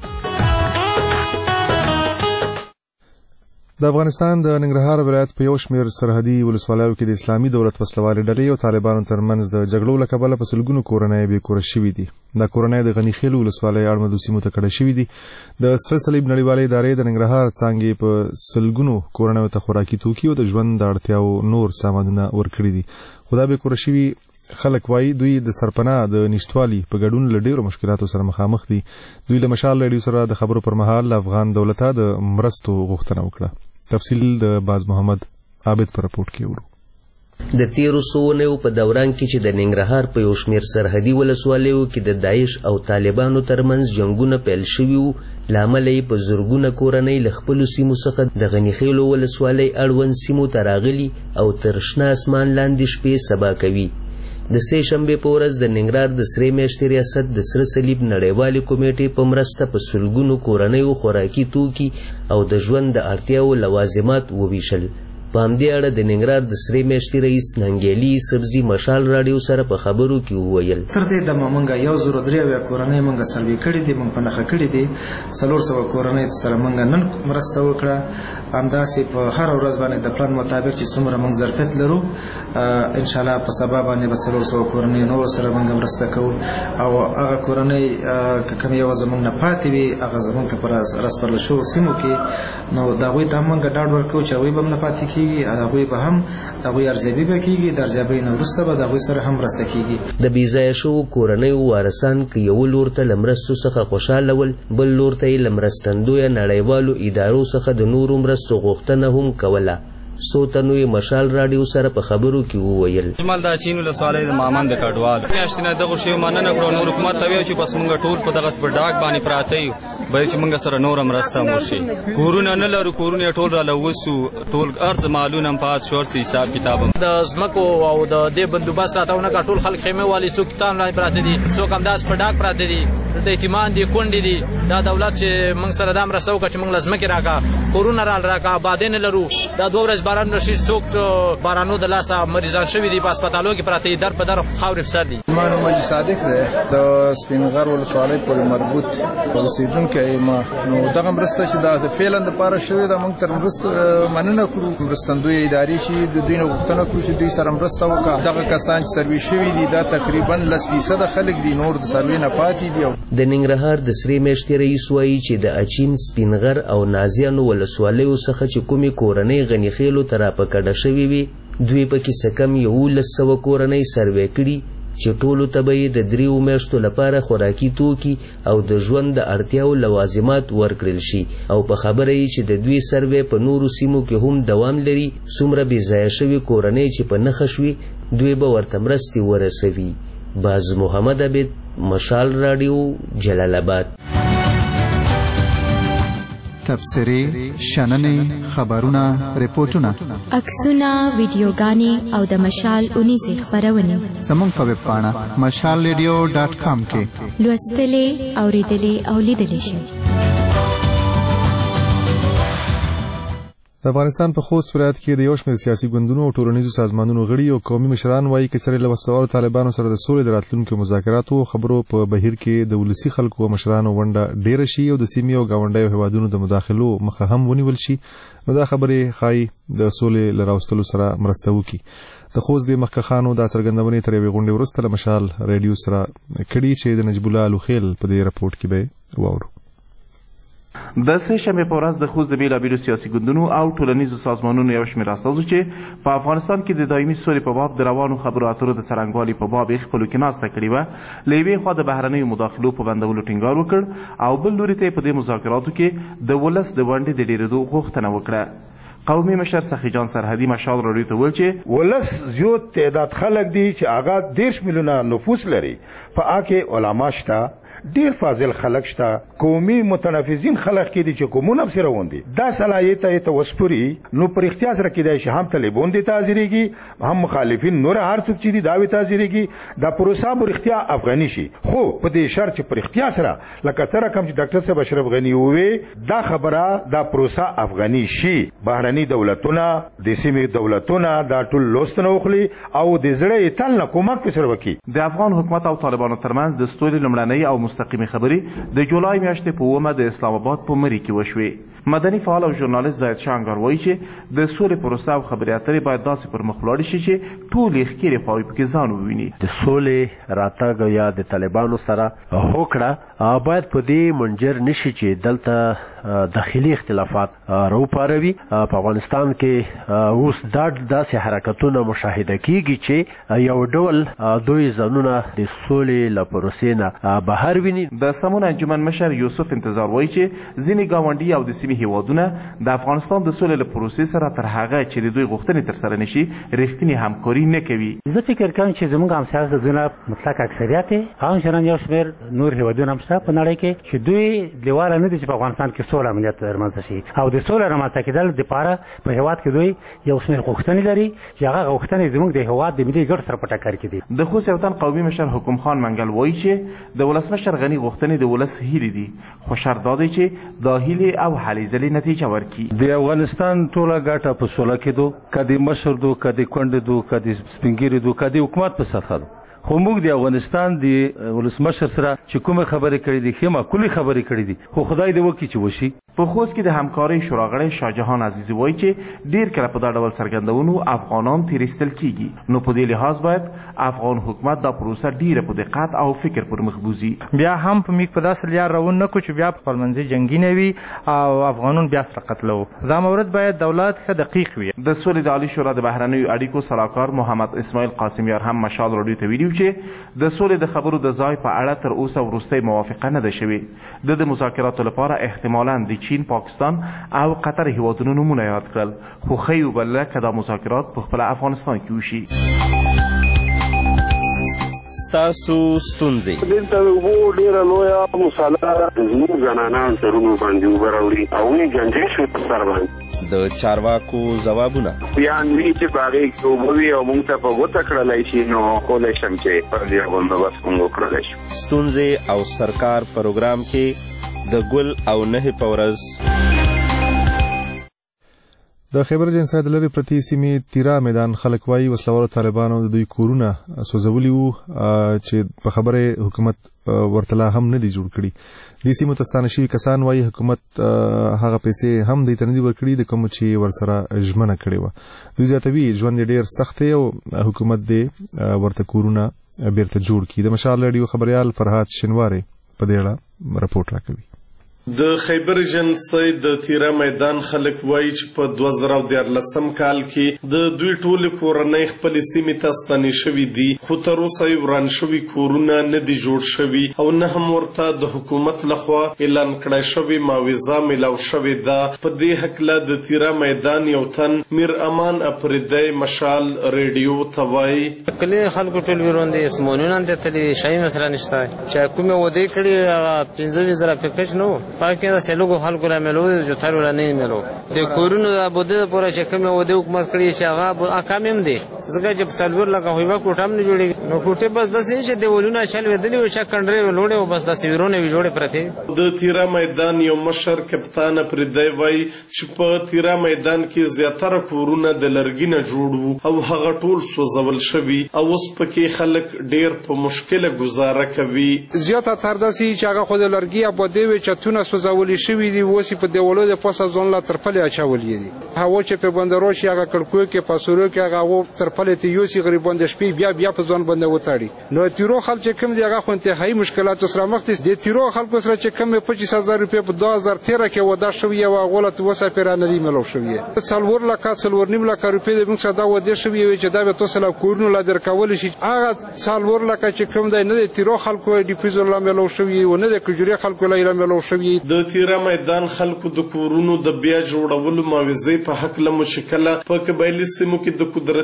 د افغانستان د ننګرهار ولایت په یو شمېر سرحدي ولسوالیو کې د اسلامي دولت وسلوالې ډلې او طالبانو ترمنځ د جګړو له کبله په سلګونو کورنۍ بې کوره شوي دي. دا کورنۍ د غني خیل ولسوالۍ اړوندو سیمو ته کډه شوي دي. د سره صلیب نړیوالې ادارې د ننګرهار څانګې په سلګونو کورنیو ته خوراکي توکي او د ژوند د اړتیاو نور سامانونه ورکړي دي. خو دا بې کوره شوي خلک وایي دوی د سرپناه د نشتوالي په ګډون له ډېرو مشکلاتو سره مخامخ دي. دوی له مشال راډیو سره د خبرو پر مهال افغان دولته د مرستو غوښتنه وکړه. تفصیل د باز محمد عابد پر راپورټ کې ورو. د تیرو سوونیو په دوران کې چې د ننګرهار په یو شمېر سرحدي ولسوالیو کې د داعش او طالبانو ترمنځ جنګونه پیل شوي وو، له امله یې په زرګونه کورنۍ له خپلو سیمو څخه د غني خیلو ولسوالۍ اړوند سیمو ته راغلي او تر شنه اسمان لاندې شپې سبا کوي. د سې شنبې په ورځ د ننګرهار د سرې میاشتې ریاست د سره صلیب نړیوالې کمیټې په مرسته په سلګونو کورنیو خوراکي توکي او د ژوند د اړتیاو لوازمات وویشل. په همدې اړه د ننګرهار د سرې میاشتې رئیس ننګیالي سبزي مشال راډیو سره په خبرو کې وویل. تر دې دمه موږ یو زر درې اویا کورنۍ موږ سروې کړي دي، موږ په نښه کړي دي. څلور سوه کورنۍ سره موږ نن مرسته وکړه. همداسې په هر ورځ باندې د پلان مطابق چې څومره موږ ظرفیت لرو، انشاءالله په سبا باندې به څلور سوه کورنۍ نور سره موږ مرسته کوو. او هغه کورنۍ که کوم یو زموږ نه پاتې وي، هغه زموږ ته په راسپارل شوو سیمو کې، نو د هغوی ته هم موږ ډاډ ورکوو چې هغوی به هم نه پاتې کېږي، هغوی به هم د هغوی ارزیابي به کېږي، د ارزیابۍ نه وروسته به د هغوی سره هم مرسته کېږي. د بېځایه شوو کورنیو وارثان که یو لور ته له مرستو څخه خوشحاله ول، بل لور ته یې له مرستندویه نړیوالو ادارو څخه د نورو مرستو غوښتنه هم کوله. څو تنو یې مشال راډیو سره په خبرو کې وویل. جمال دا چین ولسوالۍ د مامان د کډوال میاشتې نه دغه شی مننه کړو. نور حکومت ته ویل چې بس موږ ټول په دغه سپډاک باندې پراته یو، باید چې موږ سره نور مرسته وشي. کورونه نه لرو، کورونه ټول را لوسو، ټول ارز مالونه پات شورت حساب کتاب د زمکو او د دې بندوبست ساتونه کا ټول خلک خیمه والی څوک کتاب نه پراته دي، څوک هم داس پډاک پراته دي، د اعتماد دي کونډې دي. دا دولت چې موږ سره دا مرسته وکړي چې موږ لازمکه راکا کورونه را راکا بادین لرو. دا دوه ورځې باران راشي، څوک بارانو د لاسه مریضان شوي دي، په هسپتالو کې پراته دي، در په در خاورې په سر دي. ما نوم مجید صادق دی، د سپینغر ولسوالۍ پورې مربوط اوسېدونکی یم. نو دغه مرسته چې دا فعلا دپاره شوې ده، موږ تر مرستو مننه کړو. مرستندویه ادارې چې د دوی نه غوښتنه کړو چې دوی سره مرسته وکړه. دغه کسان چې سروې شوي دي دا تقریبا لس فیصده خلک دي، نور د سروې نه پاتې دي. د ننګرهار د سرې میاشتې رئیس وایي چې د اچین، سپینغر او نازیانو ولسوالیو څخه چې کومې کورنۍ غني خیلو ته را په کډه شوي وي، دوی پکې څه کم یولس سوه کورنۍ سروې کړي چې ټولو ته به یې د دریو میاشتو لپاره خوراکي توکي او د ژوند د اړتیاو لوازمات ورکړل شي. او په خبره یې چې د دوی سروې په نورو سیمو کې هم دوام لري. څومره بې ځایه شوي کورنۍ چې په نښه شوي، دوی به ورته مرستې ورسوي. باز محمد عابد، مشال راډیو، جلال آباد. تبصرې، شننې، خبرونه، ریپورټونه، عکسونه، ویډیوګانې او د مشال اونیزې خپرونې زموږ په ویب پاڼه مشال ریډیو ډاټ کام کې لوستلې، اورېدلې او لیدلې شئ. د افغانستان په خوست ولایت کې د یو شمېر سیاسي ګوندونو او ټولنیزو سازمانونو غړي او قومي مشران وایي که چېرې له وسلوالو طالبانو سره د سولې د راتلونکو مذاکراتو خبرو په بهیر کې د ولسي خلکو او مشرانو ونډه ډېره شي او د سیمې او ګاونډیو هیوادونو د مداخلو مخه هم ونیول شي، نو دا خبرې ښایي د سولې له راوستلو سره مرسته وکړي. د خوست د مخکښانو دا څرګندونې تر یوې غونډې وروسته له مشال ریډیو سره کړي چې د نجیب الله الوخیل په دې راپورټ کې به واورو. د سه شنبې په ورځ د خوست د بېلابېلو سیاسي ګوندونو او ټولنیزو سازمانونو یو شمېر اساسو چې په افغانستان کې د دایمي سولې په باب د روانو خبرو اترو د څرنګوالي په باب یې خپلو کې ناسته کړې وه، له یوې خوا د بهرنیو مداخلو په بندولو ټینګار وکړ او بل لوري ته یې په دې مذاکراتو کې د ولس د ونډې د ډېرېدو غوښتنه وکړه. قومي مشر سخي جان سرحدي مشال راډیو ته وویل چې ولس زیات تعداد خلک دي چې هغه دېرش میلیونه نفوس لري، په هغه کې علما شته، ډیر فاضل خلک شته قومي متنفذین خلک کې دي چې قومونه سره وندي دا صلاحیت ته وسپوري نو پر اختیار سره کېدای شي هم طالبان دي تاثیرېږي هم مخالفین نور هر څوک چې دي دا وي تاثیرېږي دا پروسه پر اختیار افغاني شي خو په دې شرط چې پر اختیار سره لکه سره کوم چې ډاکټر صاحب اشرف غنی وې دا خبره دا پروسه افغاني شي بهرني دولتونه د سیمې دولتونه دا ټول لوستنه وخلي او د زړه تل نه کومک په سر وکي د افغان حکومت او طالبانو ترمنځ د ستوري لمړنۍ او مستقیمي خبرې د جولای میاشتې په اومه د اسلام آباد په مری کې وشوې مدني فعال او ژورنالیست زاید شانګار وایي چې د سولې پروسه او خبرې اترې باید داسې پر مخ ولاړې شي چې ټولې ښکېرې خواوې پکې ځان وویني د سولې راتګ یا د طالبانو سره هوکړه باید په دې منجر نشي چې دلته داخلي اختلافات راوپاروي په افغانستان کې اوس دا داسې حرکتونه مشاهده کیږي چې یو ډول دوی ځانونه د سولې له پروسې نه بهر ویني د سمون انجمن مشر یوسف انتظار وایي چې ځینې ګاونډي او د سیمې هیوادونه د افغانستان د سولې له پروسې سره تر هغه چې د دوی غوښتنې ترسره نشي رښتینې همکاري نه کوي زه فکر کوم چې زموږ همسایه هېوادونه مطلق اکثریت یې همچنان یو شمېر نور هېوادونه هم شته په نړۍ کې چې دوی لیواله نه دي چې په افغانستان کې سوله امنیت رامنځته شي او د سولې رامنځته کېدل دپاره په هېواد کې دوی یو شمېر غوښتنې لري چې هغه غوښتنې زموږ د هېواد د ملي ګټو سره په ټکر کې دي د خوست وطن قومي مشر حکم خان منګل وایي چې د ولسمشر غني غوښتنې د ولس هیلې دي خو شرط دا دی چې دا هیلې او هلې ځلې نتیجه ورکړي د افغانستان ټوله ګټه په سوله کې دو کدي مشر دو کدي کونډې دو کدي سپینګیري دو کدي حکومت په سطح دو خو موږ د افغانستان د ولسمشر سره چې کومه خبرې کړې دي ښې معقولې خبرې کړې دي خو خدای دې وکړي چې وشي په خوست کې د همکارۍ شوراغړی شاهجهان عزیزي وایي چې ډیر کله په دا ډول څرګندونو افغانان تیرایستل کیږي نو په دې لحاظ باید افغان حکومت دا پروسه ډیره په دقت او فکر پر مخ بوزي بیا هم په میک په داسې لار روان نه کړو چې بیا په خپلمنځي جنګي نه وي او افغانان بیا سره قتلو دا مورد باید دولت ښه دقیق وي د سولې د عالي شورا د بهرنیو اړیکو سلاکار محمد اسماعیل قاسمیار هم مشال راډیو ته ویلي چې د سولې د خبرو د ځای په اړه تر اوسه وروستۍ موافقه نه ده شوې د د مذاکراتو لپاره احتمالاً د چین پاکستان او قطر هیوادونو نومونه یاد کړل خو ښیي وبلله که دا مذاکرات په خپله افغانستان کې وشي ستاسو ستونزې دلته د اوبو ډېره لویه مساله زموږ زنانان سرونو باندې اوبه راوړي او ونې جنجې شوې په سر باندې د چارواکو ځوابونه بیان وي چې په هغې کې اوبه وي او موږ ته په ګوته کړلی شي نو کولی شم چې پر دې بندوبست موږ وکړلی شو ستونزې او سرکار پروګرام کې د ګل او نهې په ورځ د خیبر جنسا د لرې پرتې سیمې تیرا میدان خلک وایي وسلوالو طالبانو د دوی کورونه سوځولي وو چې په خبره حکومت ورته لا هم نه دي جوړ کړي د سیمو ته ستانه شوي کسان وایي حکومت هغه پیسې هم دوی ته نه دي ورکړي د کوم چې ورسره ژمنه کړې وه دوی زیاتوي ژوند یې ډېر سخت دی او حکومت دې ورته کورونه بیرته جوړ کړي د مشال راډیو خبریال فرهاد شنواري په دې اړه رپورټ راکوي د خیبر جنسۍ د تیرا میدان خلک وایي چې په دوه زره دیارلسم کال کې د دوی ټولې کورنۍ خپلې سیمې ته ستنې شوي دي خو تر اوسه یې وران شوي کورونه نه دي جوړ شوي او نه هم ورته د حکومت لخوا اعلان کړی شوې معاوضه میلاو شوې ده په دې هکله د تیرا میدان یو تن میر امان اپریدی مشال ریډیو ته وایي کلي خلکو ټول ویروندي اسمونونه ته تللي شی مسله نشته چې کومې ودې کړي هغه پنځه ویس زره پیکج نه پاکه د سلوګو خلکو لا ملو جو تر ولا نه ملو د کورونو د بده پورا چې کومه ودې حکومت کړی چې هغه اقامم دي ځکه چې څلور لکه هیوا کوټام نه جوړي نو کوټه بس د سې چې د ولونه شل ودلی او چې کندري ولوړې او بس د سیورونه وی جوړې پرته د تیرا میدان یو مشر کپتان پردی وای چې په تیرا میدان کې زیاتره کورونه د لرګي نه جوړ وو او هغه ټول سوځول شوی او اوس پکې خلک ډېر په مشکله گزاره کوي زیاته تر داسي چې هغه خو د لرګي ابو دی چتونه سوځولې شوي دي اوس په دیوالو د پاسه ځون لا ترپلې اچولې دي هوا چې په بندرو شي هغه کړکو کې پاسورو کې هغه ترپلې ته یو سي غریبان د شپې بیا بیا په ځون باندې وتاړي نو تیرو خلک چې کوم دی هغه خو انتهایی مشکلات سره مخ دي د تیرو خلکو سره چې کوم پچیس هزار روپۍ په دوه هزار تیرا کې ودا شوی او غولت وسه پیرا نه دی ملو شوی څلور لک څلور نیم لک روپۍ د موږ سره دا ودا شوی چې دا به تاسو لا کورونو لا درکول شي هغه څلور لک چې کوم دی نه تیرو خلکو ډیفیوز الله ملو شوی او نه د کجوري خلکو لا ملو شوی د تیرا میدان خلکو د کورونو د بیا جوړولو معاوضې په حق له مشکله په قبایلي سیمو کې د قدرتي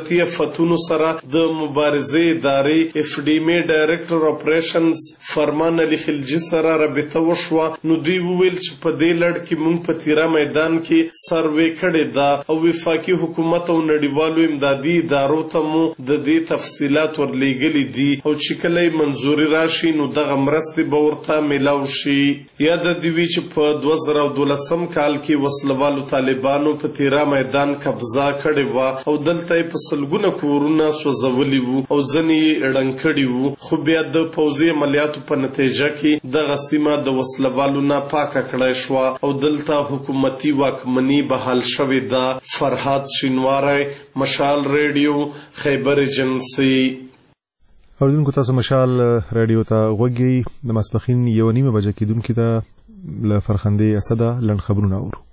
آفتونو سره د مبارزې ادارې اف ډي ام ډایرکټر اپریشنز فرمان علي خلجي سره رابطه وشوه. نو دوی وویل چې په دې لړ کې موږ په تیرا میدان کې سروې کړې ده او وفاقي حکومت او نړیوالو امدادي ادارو ته مو د دې تفصیلات ورلیږلي دي او چې کله یې منظوري راشي نو دغه مرستې به ورته میلاو شي. یاد دې وي چې په دوه زره دولسم کال کې وسلوالو طالبانو په تیرا میدان قبضه کړې وه او دلته یې په سلګونه کورونه سوځولي وو او ځینې یې ړنګ کړي وو، خو بیا د پوځي عملیاتو په نتیجه کې دغه سیمه د وسلوالو نه پاکه کړی شوه او دلته حکومتي واکمني بحال شوې ده. فرهاد شینواری، مشال ریډیو، خیبر ایجنسي. اوریدونکو تاسو مشال ریډیو ته غوږی د ماسپښین یو نیمه بجه کېدونکې ده له فرخندې اسده لنډ خبرونه اورو.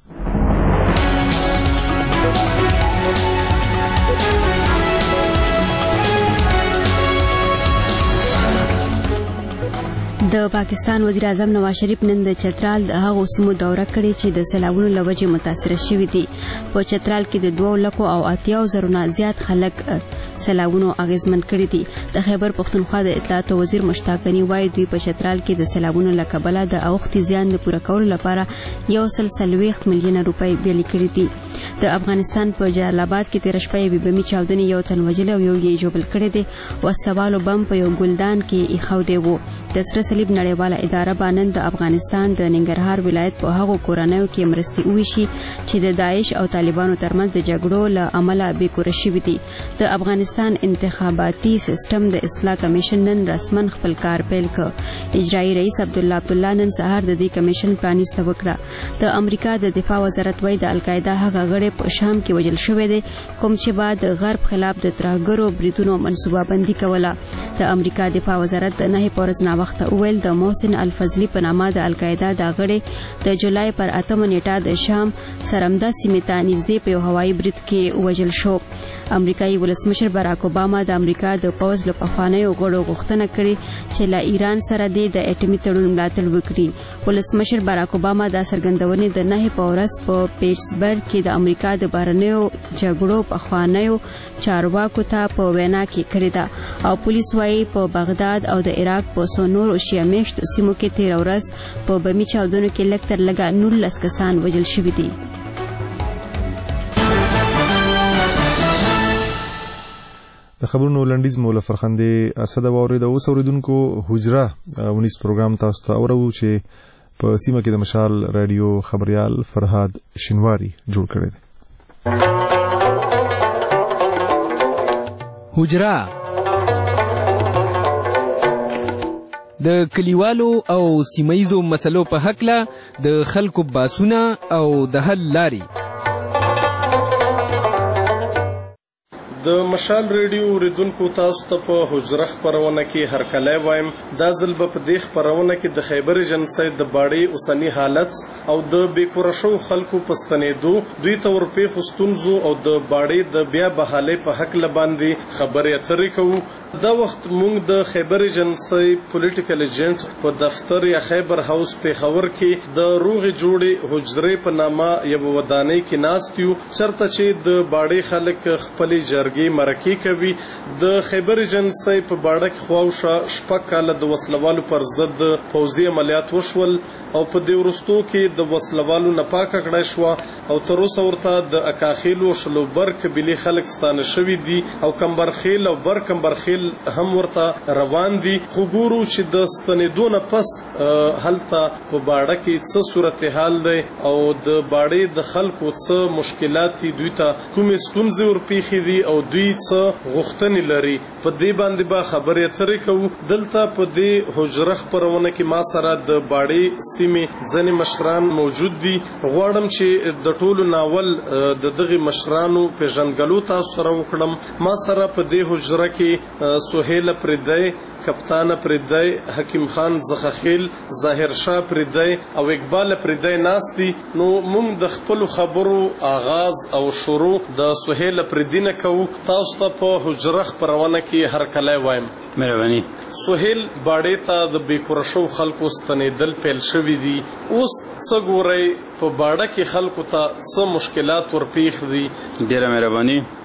د پاکستان وزیر اعظم نواز شریف نن د چترال د هغو سیمو دوره کړې چې د سیلابونو له وجې متاثره شوي دي. په چترال کې د دوه لکو او اتیاو زرو نه زیات خلک سیلابونو اغیزمن کړي دي. د خیبر پښتونخوا د اطلاعاتو وزیر مشتاق غني وایي دوی په چترال کې د سیلابونو له کبله د اوښتي زیان د پوره کولو لپاره یو سل څلوېښت میلیونه روپۍ بیلې کړي دي. د افغانستان په جلال آباد کې تېره شپه یوې بمي چاودنې یو تن وژلی او یو یې ژوبل کړی دی. وسلوالو بم په یو ګلدان کې ایښودی و. د سره صلیب نړیواله اداره به نن د افغانستان د ننګرهار ولایت په هغو کورنیو کې مرستې وویشي چې د داعش او طالبانو ترمنځ د جګړو له امله بېکوره شوي دي. د افغانستان انتخاباتي سیستم د اصلاح کمیشن نن رسما خپل کار پیل کړ. اجرایي رئیس عبدالله عبدالله نن سهار د دې کمیشن پرانیسته وکړه. د امریکا د دفاع وزارت وایي د القاعده هغه غړی په شام کې وژل شوی دی کوم چې بعد د غرب خلاف د ترهګرو بریدونو منصوبه بندي کوله. د امریکا دفاع وزارت د نهې په ورځ ناوخته وویل د محسن الفضلي په نامه د القاعده دا غړی د جولای پر اتمه نیټه د شام سرمده سیمې ته نږدې په یو هوایي برید کې وژل شو. امریکایي ولسمشر باراک اوباما د امریکا د پوځ له پخوانیو غړو غوښتنه کړې چې له ایران سره د اټومي تړون ملاتړ وکړي. ولسمشر باراک اوباما دا څرګندونې د نهې په ورځ په پیټسبرګ کې د امریکا د بهرنیو جګړو پخوانیو چارواکو ته په وینا کې کړې ده او پولیس وايي په بغداد او د عراق په څو نورو شیعه میشتو سیمو کې تېره ورځ په بمي چاودنو کې لږ تر لږه نولس کسان وژل شوي دي. د خبرونو لنډیز مو له فرخندې اسده واورېده. اوس اورېدونکو حجره ونیس پروګرام تاسو ته اورو چې په سیمه کې د مشال رادیو خبریال فرهاد شینواری جوړ کړی دی. حجره د کلیوالو او سیمایزو مسلو په هکله د خلکو باسونه او د حل لاري. د مشال ریډیو اوریدونکو تاسو ته په حجره خپرونه کې هرکلی وایم. دا ځل به په دې خپرونه کې د خیبر ایجنسۍ د باړې اوسني حالت او د بېکوره شوو خلکو په ستنېدو دوی ته ورپېښو ستونزو او د باړې د بیا بحالۍ په هکله باندې خبرې اترې کوو. دا وخت موږ د خیبر ایجنسۍ پولیټیکل ایجنټ په دفتر یا خیبر هاوس پېښور کې د روغې جوړې حجرې په نامه یوه ودانۍ کې ناست یو چېرته چې د باړې خلک خپلې جرګې مرکې کوي. د خیبر ایجنسۍ په باړه کې خواوشا شپږ کاله د وسلوالو پر ضد پوځي عملیات وشول او په دې وروستو کې د وسلوالو نه پاکه کړای شوه او تر اوسه ورته د اکاخیلو شلوبر قبیلې خلک ستانه شوي دي او کمبرخیل او بر کمبرخیل هم ورته روان دي. خو ګورو چې د ستنېدو نه پس هلته په باړه کې څه صورتحال دی او د باړې د خلکو څه مشکلات دي، دوی ته کومې ستونزې ورپېښې دي او دوی څه غوښتنې لري. په دې باندې به خبرې اترې کوو. دلته په دې حجره خپرونه کې ما سره د باړې سیمې ځینې مشران موجود دي. غواړم چې د ټولو ناول د دغې مشرانو پېژندګلو تاسو سره وکړم. ما سره په دې حجره کې سهیل پردی، کپتان پردی، حکیم خان زخخیل، ظاهر شاه پردی او اقبال پردی ناست دي. نو موږ د خپلو خبرو آغاز او شروع د سهیل پردی نه کوو. تاسو ته په حجره خپرونه کې هرکلی وایم. مهرباني. سهیل باړې ته د بېکوره شوو خلکو ستنېدل پیل شوي دي. اوس څه ګورئ په باړه کې خلکو ته څه مشکلات ورپېښ دي؟ ډېره مهرباني.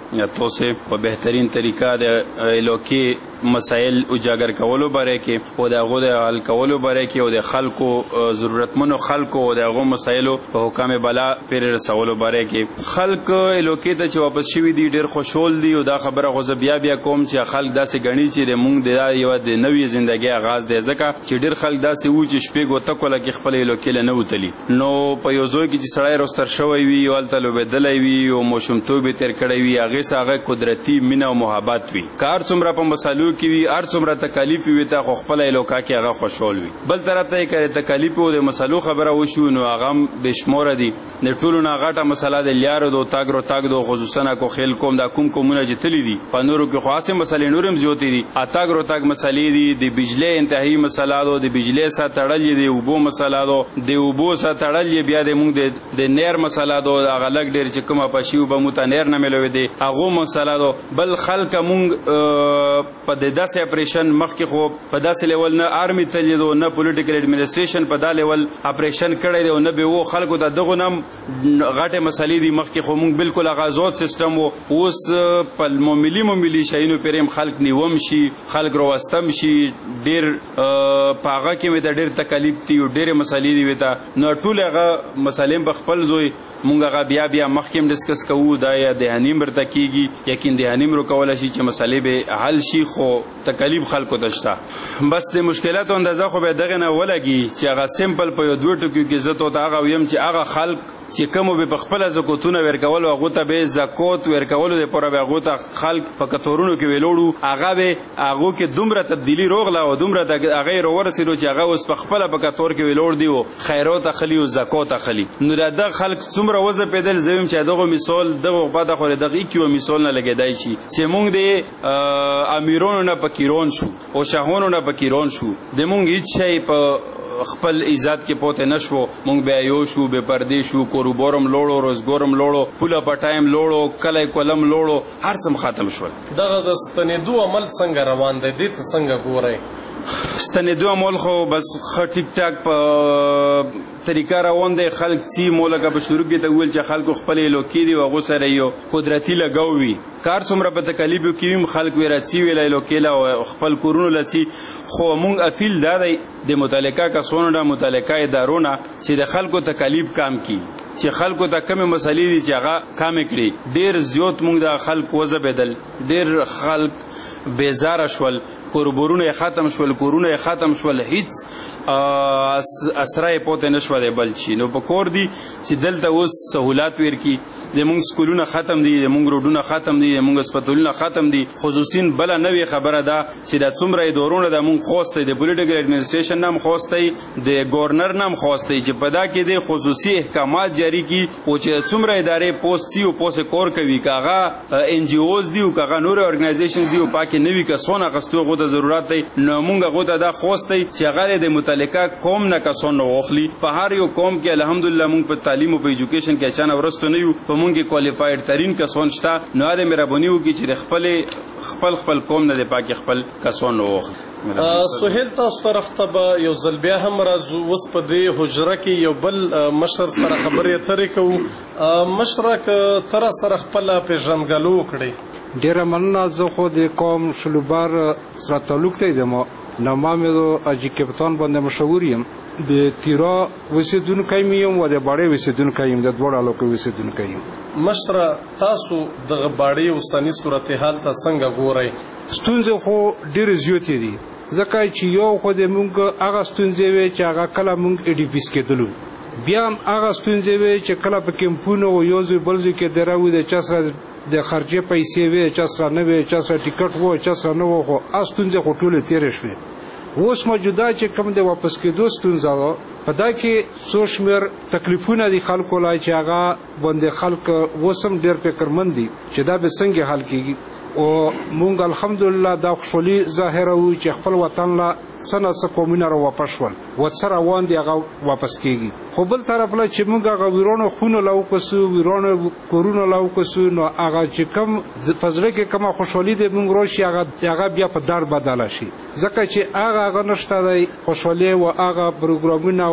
یا توسه په بهترین طریقه د الوکي مسائل اجاگر کولو باره کې او د هغو د حل کولو باره کې او د خلکو ضرورتمنو خلکو او د هغو مسایلو په حکام بلا پورې رسولو باره کې خلک الوکي ته چې واپس شوي دي ډېر خوشحال دي او دا خبره خو زه بیا بیا کوم چې خلک داسې ګڼي چې موږ د یوه د نوې زندګۍ آغاز دی ځکه چې ډېر خلک داسې وو چې شپې ګوته کوله کې خپل الوکي له نه وتلي نو په یو ځای کې چې سړی روستر شوی وي او هلته لوبېدلی وي او ماشومتوب یې تېر کړی وي هغې څه هغه قدرتي مینه او محبت وي که هر څومره په مسالو کې وي هر څومره تکالیف وي ته خو خپله الوکا کې هغه خوشحال وي بل طرف ته یې که د تکالیف او د مسالو خبره وشو نو هغه هم بېشموره دي د ټولو نه غټه مسله د لیارو دو تاګ رو تاګ دو خصوصا کو خیل کوم دا کوم کومونه چې تلي دي په نورو کې خو هسې مسلې نور هم زیاتې دي اتاګ رو تاګ مسلې دي د بجلۍ انتهایي مسله ده د بجلۍ سره تړل یې د اوبو مسله ده د اوبو سره تړل یې بیا د موږ د نیر مسله ده هغه لږ ډېر چې کومه پشي اوبه مو ته نیر نه میلوي دی هغو مسله ده بل خلک موږ په د داسې اپریشن مخکې خو په داسې لیول نه آرمي تللی دو نه پولیټیکل اډمنسټریشن په دا لیول اپریشن کړی دی او نه به و خلکو ته دغو نه هم غټې مسلې دي مخکې خو موږ بالکل هغه ازاد سیسټم و اوس په ملي ملي شیانو پورې هم خلک نیوم شي خلک راوستم شي ډېر په هغه کې مې ته ډېر تکلیف دي او ډېرې مسلې دي ورته نو ټول هغه مسلې هم په خپل زوی موږ هغه بیا بیا مخکې هم ډسکس کوو دا یا دهاني هم ورته کېږي یقین دهاني هم روکولی شي چې مسلې به حل شي خو تکلیف خلکو ته شته بس د مشکلاتو اندازه خو به دغه نه ولګي چې هغه سمپل په یو دوه ټکو کې زه ته هغه ویم چې هغه خلک چې کومو به په خپله زکاتونه ورکولو هغو ته به زکات ورکولو دپاره به هغو ته خلک په کتارونو کې ویلوړو هغه به هغو کې دومره تبدیلي روغله او دومره هغه یې راورسېدو چې هغه اوس په خپله په کتار کې ویلوړ دي او خیرات اخلي او زکات اخلي نو د دغه خلک څومره وځپېدل زه ویم چې دغه مثال دغه بعده خو د دغه ایکیو مثال نه لګېدی شي چې موږ د امیرانو نه فقیران شو او شاهانو نه فقیران شو د موږ هیڅ شی په خپل عزت کې پوته نشو مونږ بیا یو شو به پردې شو کوروبورم لوړو روزګورم لوړو پوله په ټایم لوړو کلی کولم لوړو هر څه ختم شول دغه د ستنېدو عمل څنګه روان دی دې ته څنګه ګورئ ستنېدو عمل خو بس ښه ټیک ټاک په طریقه روان دی خلک څي مو لکه په شروع کې ته وویل چې خلکو خپلې لوکې دي او هغو سره یو قدرتي لګو وي کار څومره په تکلیفو کې وي خلک وی راځي ویلی لوکې له او خپل کورونو له څي خو مونږ اپیل دا دی د متعلقه کسانو نه متعلقه ادارو نه چې د خلکو تکلیف کم کړي چې خلکو ته کمې مسلې دي چې هغه کمې کړي ډېر زیات مونږ د خلک وځبېدل ډېر خلک بیزاره شول کوربورونه یې ختم شول کورونه یې ختم شول هیڅ اسره یې پوته نه شولی بل شي نو په کور دي چې دلته اوس سهولات ورکړي زمونږ سکولونه ختم دي زمونږ روډونه ختم دي زمونږ هسپتالونه ختم دي خصوصین بله نوې خبره ده چې دا څومره ادارونه ده مونږ خواستی د پولیټیکل اډمنسټریشن نه هم خواستی د ګورنر نه هم خواستی چې په دا کې د خصوصي احکامات جاری کړي او چې څومره ادارې پوست دي او پوسې کور کوي که هغه ان جی اوز دي او که هغه نورې ارګنایزیشنز دي او پاکې نوي کسان اخیستو هغو ته ضرورت دی نو مونږ هغو ته دا خواستی چې هغه د متعلقه قوم نه کسان واخلي په هر یو قوم کې الحمدلله مونږ په تعلیم او په ایجوکیشن کې اچانه ورستو نه یو په مونږ کې کوالیفاید ترین کسان شته نو دا مهرباني وکړي چې د خپل خپل خپل قوم نه د پاکې خپل کسان واخلي سهیل تاسو طرف ته به یو ځل بیا هم راځو اوس په دې حجره کې یو بل مشر سره خبرې اترې کوو مشره که ته راسره خپله پېژندګلو وکړئ ډېره مننه زه خو د قوم شلوبار سره تعلق دی د ما نما مې اجي کپتان باندې مشهور یم د تیرا اوسېدونکی مې یم او د باړې اوسېدونکی یم د دواړو علاقو اوسېدونکی یم مشره تاسو دغه باړې اوسني صورتحال ته څنګه ګورئ ستونزې خو ډېرې زیاتې دي ځکه چې یو خو د مونږ هغه ستونزې وې چې هغه کله مونږ ای ډي پیس کېدلو بیا هم هغه ستونزې وې چې کله په کیمپونو او یو ځای بل ځای کې دره وي د چا سره د خرچې پیسې وې چا سره نه وې چا سره ټیکټ و چا سره نه و خو هغه ستونزې خو ټولې تېرې شوې اوس موجوده چې کوم د واپس کېدو ستونزه ده په دا کې څو شمېر تکلیفونه دي خلکو لا چې هغه باندې خلک اوس هم ډېر فکرمند دي چې دا به څنګه حل کېږي او مونږ الحمدلله دا خوشحالي ظاهروو چې خپل وطن لا څه نه څه قومونه را واپس شول و څه روان دي هغه واپس کېږي خو بل طرف له چې مونږ هغه ویرانو خونو له وکړسو ویرانو کورونو له وکړسو نو هغه چې کوم په زړه کې کومه خوشحالي دی مونږ راشي هغه بیا په درد بدله شي ځکه چې هغه هغه نشته دی خوشحالي و هغه پروګرامونه او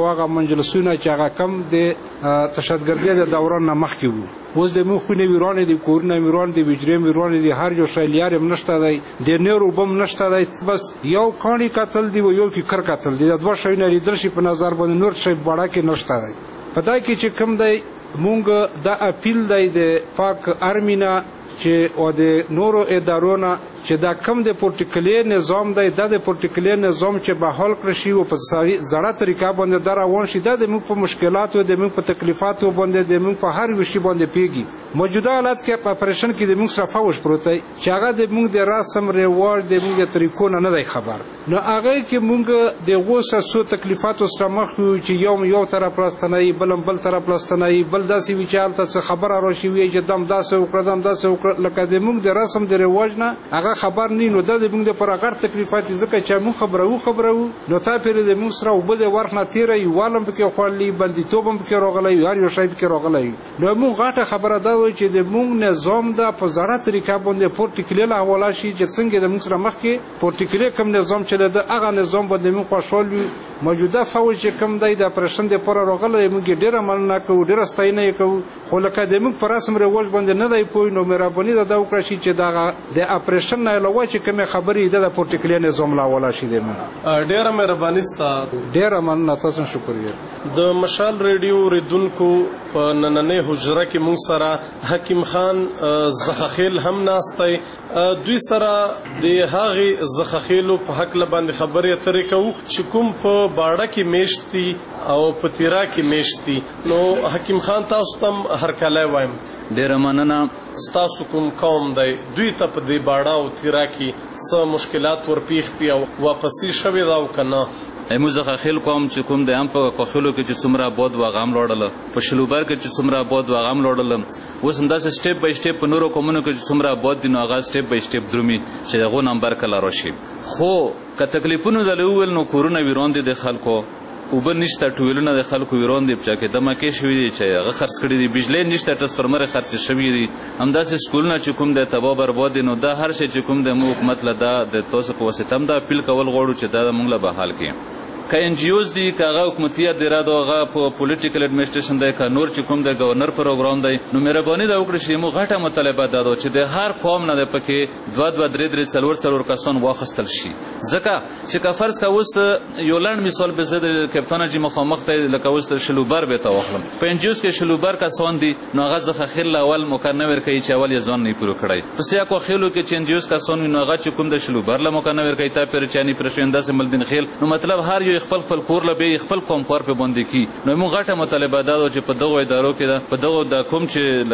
او هغه مجلسونه چې هغه کم د تشددګردۍ د دوران نه مخکې وو اوس د موږ خونې ویرانې دي کورونه ویران دي بجرې ویرانې دي هر یو شی لیار هم نشته دی د نورو بم نشته دی بس یو کاڼي قتل دی او یو کیکر قتل دی دا دوه شیونه لیدل شي په نظر باندې نور شی باړه کې نشته دی په دای کې چې کوم دی مونږ د اپیل دی د پاک ارمینا چې او د نورو ادارونو چې دا کم د پورټیکولر نظام دی د پورټیکولر نظام چې به حل کړی شي او په زړه طریقه باندې دا روان شي د موږ په مشکلاتو د موږ په تکلیفاتو باندې د موږ په هر وشي باندې پیږي موجوده حالت کې په اپریشن کې د موږ سره فوج پروت دی چې هغه د موږ د رسم ریواج د موږ د طریقو نه دی خبر نو هغه کې موږ د غوسه سو تکلیفاتو سره مخ یو چې یو یو طرف راستنای بلم بل طرف راستنای بل داسې ویچال ته خبر راشي وي چې دم داسې وکړه دم داسې لکه د موږ د رسم د ریواج نه هغه خبر نه نو د موږ د پرغړ تکلیفات ځکه چې موږ خبرو خبرو نو تا پیر د موږ سره وبد ورخنه تیرې یوالم پکې خولي بندي توبم پکې راغلی هر یو شی پکې راغلی نو موږ غاټه خبره ده چې د موږ نظام د په زړه طریقه باندې پورټیکولر حواله شي چې څنګه د موږ سره مخکې پورټیکولر کوم نظام چلے د هغه نظام باندې موږ خوشحال وي موجوده فوج چې کوم دی د اپریشن د پر راغلی موږ ډیره مننه کوو ډیره ستاینه کوو خو لکه د موږ پر رسم ریواج باندې نه دی پوی نو مهرباني ده دا وکړه چې دا د اپریشن نه علاوه چې کومه خبرې د پورټیکولر نظام لا ولا شي د موږ ډیره مهرباني ستاسو ډیره مننه تاسو شکریه د مشال ریډیو ریدونکو په نننې حجره کې موږ سره حکیم خان زخخیل هم ناستای دوی سره د هغه زخخیلو په حق باندې خبرې اترې کوو چې کوم په باړه کې میشتي او په تیرا کې میشتي نو حکیم خان تاسو تم هر کله وایم ډیره مننه ستاسو کوم قوم دی دوی ته په دې باړه او تیرا کې څه مشکلات ورپیښتي او واپسی شوي دا او کنه ایمو زخخیل قوم چې کوم د هم په کوخلو کې چې څومره بود واغام لوړل په شلوبر کې چې څومره بود واغام لوړل اوس هم داسې سټیپ بای سټیپ په نورو قومونو کې چې څومره بود دي نو هغه سټیپ بای سټیپ درومي چې دغه نمبر کله راشي خو که تکلیفونه د لوول نو کورونه ویرون دي د خلکو اوبه نشته ټویلونه د خلکو ویرون دي چې کې دمکې شوي دي چې هغه خرڅ کړي دي بجلی نشته ټرانسفارمر خرڅ شوي دي همداسې سکولونه چې کوم د تباه برباد دي نو دا هر شی چې کوم د مو حکومت له دا د تاسو په واسطه هم دا اپیل کول غواړو چې دا موږ له بحال کړي که ان جی اوز دي که هغه حکومتي اداره هغه په پولیټیکل اډمنسټریشن دی که نور چې کوم د گورنر پروګرام دی نو مهرباني دا وکړي چې موږ غټه مطالبه دا ده چې د هر قوم نه پکې دوه دوه درې درې څلور څلور کسان واخیستل شي ځکه چې که فرض که اوس یو لنډ مثال به زه د کپټان حاجي مخامخ ته لکه اوس د شلوبر به ته واخلم په ان جی اوز کې شلوبر کسان دي نو هغه زخخیل اول مکرنه ورکوي چې اول یې ځان نه پوره کړی په سیا کوخیلو کې چې ان جی اوز کسان وي نو هغه چې کوم د شلوبر له مکرنه ورکوي تا پرچانی پرشینده سملدین خیل نو مطلب هر یو خپل خپل کور به خپل قوم پر په باندې کی نو موږ غټه مطالبه دا چې په دغه ادارو کې په دغه د کوم چې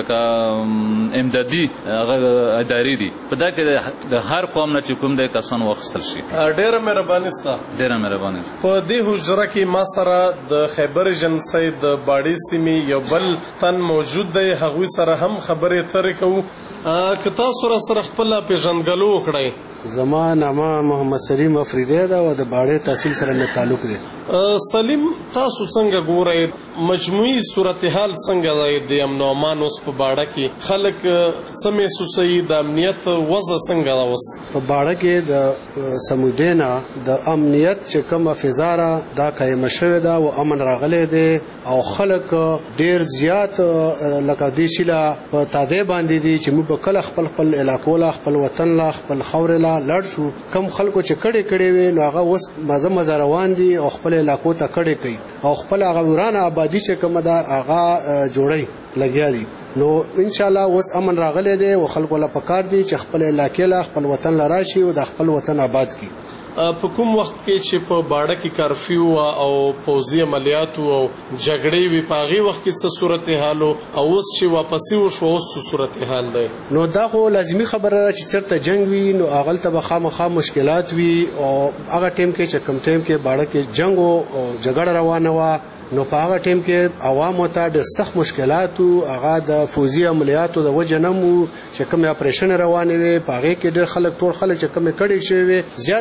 لکه امدادي هغه ادارې دي په دا کې د هر قوم نه چې کوم د کسان واخیستل شي ډیره مهرباني ستاسو ډیره مهرباني په دې حجره کې ما سره د خیبر جنسي د باډي سیمې یو بل تن موجود دی هغوی سره هم خبرې اترې کوو که تاسو را سره خپله پیژندګلو وکړئ زما نامه محمد سلیم افریدی ده او د باړې تحصیل سره مې تعلق دی سلیم تاسو څنګه ګورئ مجموعي صورتحال څنګه دی د امن او امان اوس په باړه کې خلک څه محسوسوي د امنیت وضع څنګه ده اوس په باړه کې د سمودینا د امنیت چې کومه فضا را دا قایمه شوې ده او امن راغلی دی او خلک ډیر زیات لکه دې شیله په تادې باندې دي چې موږ به کله خپل خپل علاقو لا خپل وطن لا خپل خاورې لا لړ شو کم خلکو چې کړي کړي وي نو هغه اوس مزه مزه روان دي او خپل علاقو ته کړي کوي او خپل هغه ورانه آبادی چې کومه ده هغه جوړي لګیا دي نو ان شاء الله اوس امن راغلی دی او خلکو لا پکار دي چې خپل علاقې لا خپل وطن لا راشي او د خپل وطن آباد کړي په کوم وخت کې چې په باړه کې کرفیو او پوځي عملیات او جګړې وي په هغې وخت کې څه صورتحال او اوس چې واپسي وشو اوس څه صورتحال دی نو دا خو لازمي خبره ده چې چېرته جنګ وي نو هغلته به خامخا مشکلات وي او هغه ټیم کې چې کوم ټیم کې باړه کې جنګ او جګړه روانه وه نو په هغه ټیم کې عوامو ته ډېر سخت مشکلات وو هغه د پوځي عملیاتو د وجې نه مو چې کومې اپریشن روانې وې په هغې کې ډېر خلک ټول خلک چې کومې کړې شوې وې زیات د پوځي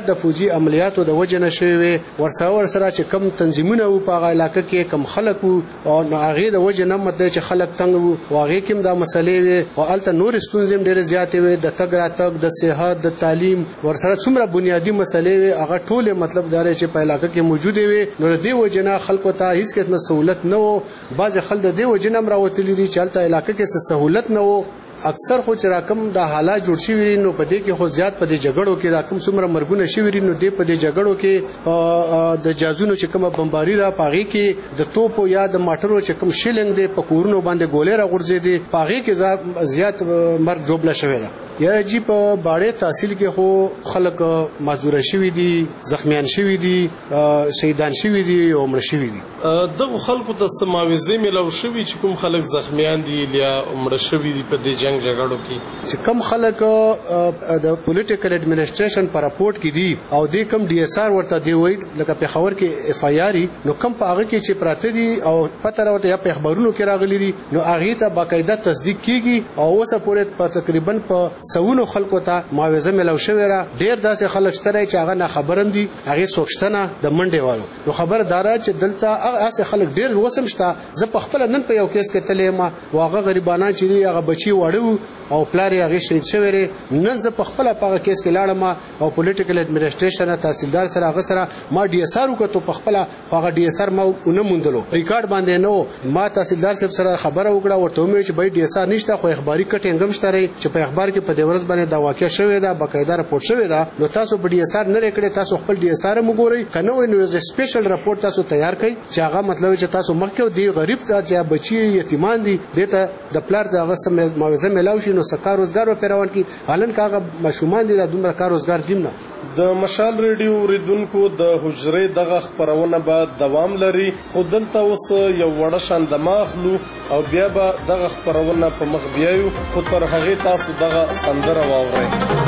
عملیاتو د وجه نه شوی ورسره ورسره چې کم تنظیمونه وو په هغه علاقه کې کم خلک وو او هغه د وجه نه مده چې خلک تنګ وو او هغه کې دا مسلې وي او الته نور ستونزې ډېر زیاتې وي د تګ راتګ د صحت د تعلیم ورسره څومره بنیادی مسلې وي هغه ټول مطلب دا چې په علاقه کې موجود وي نو د دې وجه نه خلکو ته هیڅ قسمه سہولت نه وو بعض خلک د دې وجه نه راوتلي دي چې الته علاقه کې سہولت نه وو اکثر خو چې راکم د حالات جوړ شوی نو په دې کې خو زیات په دې جګړو کې دا کوم څومره مرګونه شوی نو دې په دې جګړو کې د جازونو چې کومه بمباری را پاغي کې د توپو یا د ماټرو چې کوم شیلنګ دی په کورونو باندې ګولې را غورځي دي پاغي کې زیات مرګ جوړل شوی دی یا جی په باړې تحصیل کې خو خلک معذور شوی دي زخمیان شوی دي شهیدان شوی دي او مړ شوی دي دغه خلکو د سماويزي ملو شوی چې کوم خلک زخمیان دي یا مړ شوی دي په دې جنگ جګړو کې چې کم خلک د پولیټیکل اډمنسټریشن پر راپورټ کې دي او د کم ډي اس آر ورته دی وای لکه په خبر کې اف آی آر نو کم په هغه کې چې پراته دي او پته راوته یا په خبرونو کې راغلي دي نو هغه ته باقاعده تصدیق کیږي او اوسه پورې په تقریبا په سونو خلکو ته معاوضه ملو شوی را ډیر داسې خلک شته چې هغه نه خبرم دي هغه سوچتنه د منډه والو نو خبردار چې دلته هغه خلک ډیر وسم شته زه په خپل نن په یو کیس کې تلې ما واغه غریبانه چې هغه بچي وړو او پلار هغه شهید شوی نن زه په خپل په کیس کې لاړم او پولیټیکل اډمنسټریشن تحصیلدار سره هغه سره ما ډي اس آر وکړو په خپل هغه ډي اس آر ما ونه موندلو ریکارډ باندې نو ما تحصیلدار صاحب سره خبره وکړه ورته مې چې بای ډي اس آر نشته خو اخباري کټینګ هم شته چې په اخبار کې په دې ورځ باندې دا واقع شوی دا باقاعده راپورټ شوی دا نو تاسو په ډي اس آر نه لري تاسو خپل ډي اس آر وګورئ کنه وای نو یو سپیشل راپورټ تاسو تیار کړئ چې هغه مطلب چې تاسو مخکې دی غریب ته چې بچي یتیمان دي دته د پلار دغه سم معاوضه ملاوي شي نو سکار روزګار پیروان کی حالن کاغه مشومان دي د دومره کار روزګار دیم نه د مشال ریډیو ریدونکو د حجرې دغه خبرونه به دوام لري خو دلته اوس یو وړه شان دماغلو او بیا به دغه خبرونه په مخ بیایو خو تر هغه تاسو دغه سندره واورئ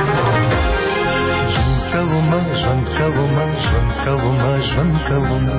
کوما ژوند کوما ژوند کوما ژوند کوما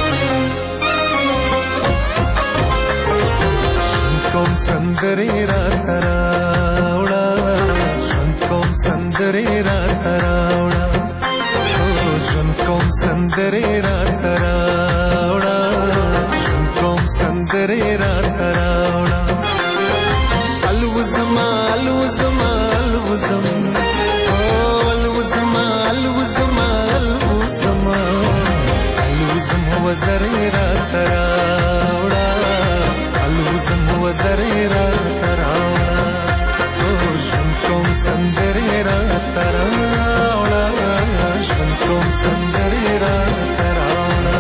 کوم سندرې راته راوړه ژوند کوم سندرې راته راوړه ژوند کوم سندرې راته راوړه ژوند کوم سندرې راته راوړه الوزما الوزما الوزم الوزما الوزما الوزما الوزم وزرې راته راوړه الوزم وزرې راته راوړه ژوند کوم سندرې راته راوړه ژوند کوم سندرې راته راوړه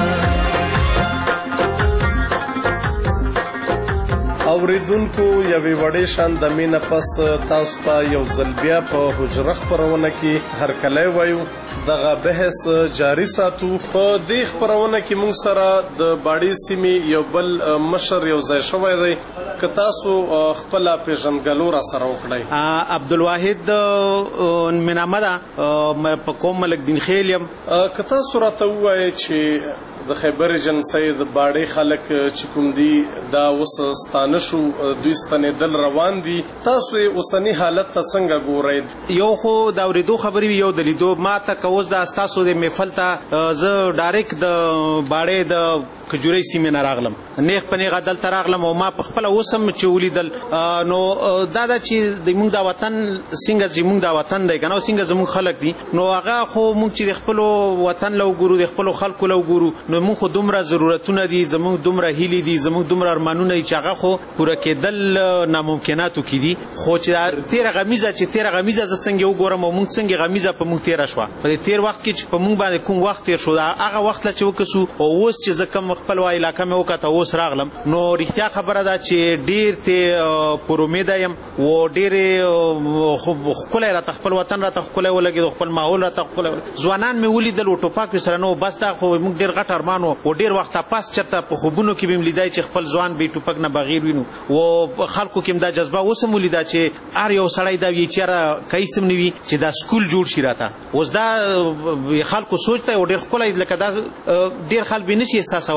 اوریدونکو یوې وړې شان د مینه پس تاسو ته یو ځل بیا په حجره خپرونه کې هرکلی وایو دغه بحث جاری ساتو په دې خپرونه کې موږ سره د باړې سیمې یو بل مشر یو ځای شوی دی که تاسو خپل پیژندګلو را سره وکړئ عبدالواحد منامده په قوم ملک دین خیل یم که تاسو راته ووایئ چې د خیبر ایجنسۍ د باړې خلک چې کوم دي دا اوس ستانه شو دوی ستنېدل روان دي تاسو یې اوسني حالت ته څنګه ګورئ یو خو د اورېدو خبرې یو د لیدو ما ته که اوس دا ستاسو د محفل ته زه ډایرکټ د باړې د کجوري سیمې نه راغلم نیغ په نیغه دلته راغلم او ما په خپله اوس هم چې ولیدل نو دا ده چې د موږ دا وطن څنګه چې موږ دا وطن دی که نه څنګه زموږ خلک دي نو هغه خو موږ چې د خپلو وطن له وګورو د خپلو خلکو له وګورو نو موږ خو دومره ضرورتونه دي زموږ دومره هیلې دي زموږ دومره ارمانونه دي چې هغه خو پوره کېدل ناممکناتو کې دي خو چې تېره غمیزه چې تېره غمیزه زه څنګه وګورم او موږ څنګه غمیزه په موږ تېره شوه په دې تېر وخت کې چې په موږ باندې کوم وخت تېر شو هغه وخت له چې وکسو او اوس چې زه کوم خپل علاقه مې وکړه اوس راغلم نو رښتیا خبره ده چې ډېر ته پر امیده یم او ډېرې ښکلی راته خپل وطن راته ښکلی ولګېد خپل ماحول راته ښکلی ځوانان مې ولیدل و ټوپک سره نه بس دا خو موږ ډېر غټ ارمان و ډېر وخته پاس چېرته په خوبونو کې به مې لیدی چې خپل ځوان به ټوپک نه بغیر وینو و خلکو کې هم دا جذبه اوس هم ولیده چې هر یو سړی دا وي چېره کیس هم نه وي چې دا سکول جوړ شي راته اوس دا خلکو سوچ دی او ډېر ښکلی لکه دا ډېر خلک به نه شي احساسولی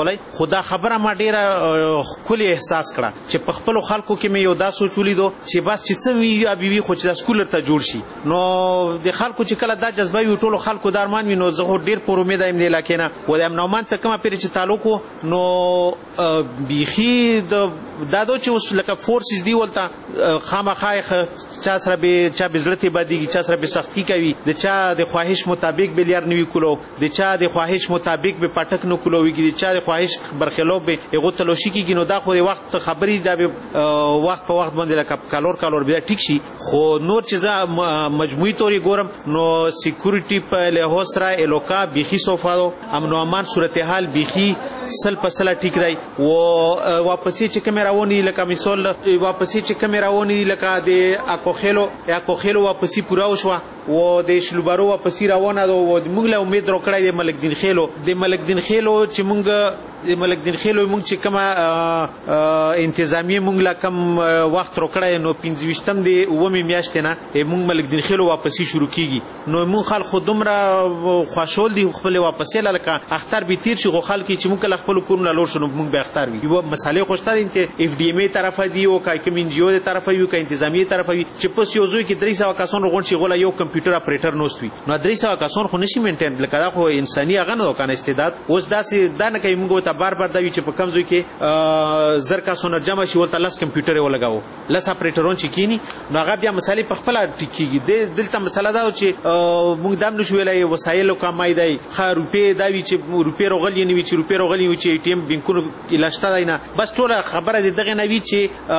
رسولای خدا خبره ما ډیره کلی احساس کړه چې په خپل خلکو کې مې یو دا سوچ ولیدو چې بس چې څه وی ابي خو چې د سکولر ته جوړ شي نو د خلکو چې کله دا جذبه وي ټولو خلکو د ارمان وي نو زه ډیر پر امید یم د علاقې نه و د امنومان ته کومه پیرې چې تعلق نو بیخي د دادو چې اوس لکه فورسز دی ولته خامخای چا سره به چا بزلتي بدیږي چا سره به سختی کوي د چا د خواهش مطابق بلیار نوي کولو د چا د خواهش مطابق به پټک نو کولوږي د چا د خواهش برخلاف به هغه تلوشي کیږي نو دا خو وخت خبري دا به وخت په وخت باندې لکه کالور کالور بیا ټیک شي خو نور چې مجموعي توري ګورم نو سکیورټي په له سره الوکا بیخي صوفادو امن او امان صورتحال بیخي سل پسله ټیک دی و واپسې چې کیمراونی لکه مثال واپسې چې کیمراونی لکه د اکوخیلو اکوخیلو واپسې پورا وشو و د شلوبارو واپسې روانه ده و موږ له امید روکړای د ملک دین خیلو د ملک دین خیلو چې موږ د ملک دین خیلو موږ چې کومه انتظامی موږ لا کم وخت روکړای نو پنځه ویشتم دی اومه میاشتې نه موږ ملک دین خیلو واپسې شروع کیږي نو موږ خلک خودمره خوشحال دي خپل واپسې لکه اختر به تیر شي خو خلک چې موږ خپل کورونه لور شنو موږ به اختر وي یو مسالې خوشته دي ته اف ډي ام ای طرفه دی او کای کوم ان جی او دی طرفه وي کای انتظامی طرفه وي چې پس یو ځوی کې درې سوه کسان غون شي غولا یو کمپیوټر اپریټر نوستوي نو درې سوه کسان خو نشي مینټین لکه دا خو انساني هغه نه کنه استعداد اوس داسې دا نه کوي موږ ته بار بار دا وی چې په کم ځوی کې زر کسان جمع شي ولته لاس کمپیوټر ولګاو لاس اپریټرون چې کینی نو هغه بیا مسالې په خپل ټیکيږي دلته مسله دا چې موږ دام نشو ویلای وسایل کمای دی خا روپې دا وی چې روپې روغلی نه وی چې روپې روغلی وی چې ای ټی ایم بانکونو الاشته دینه بس ټول خبره دغه نه وی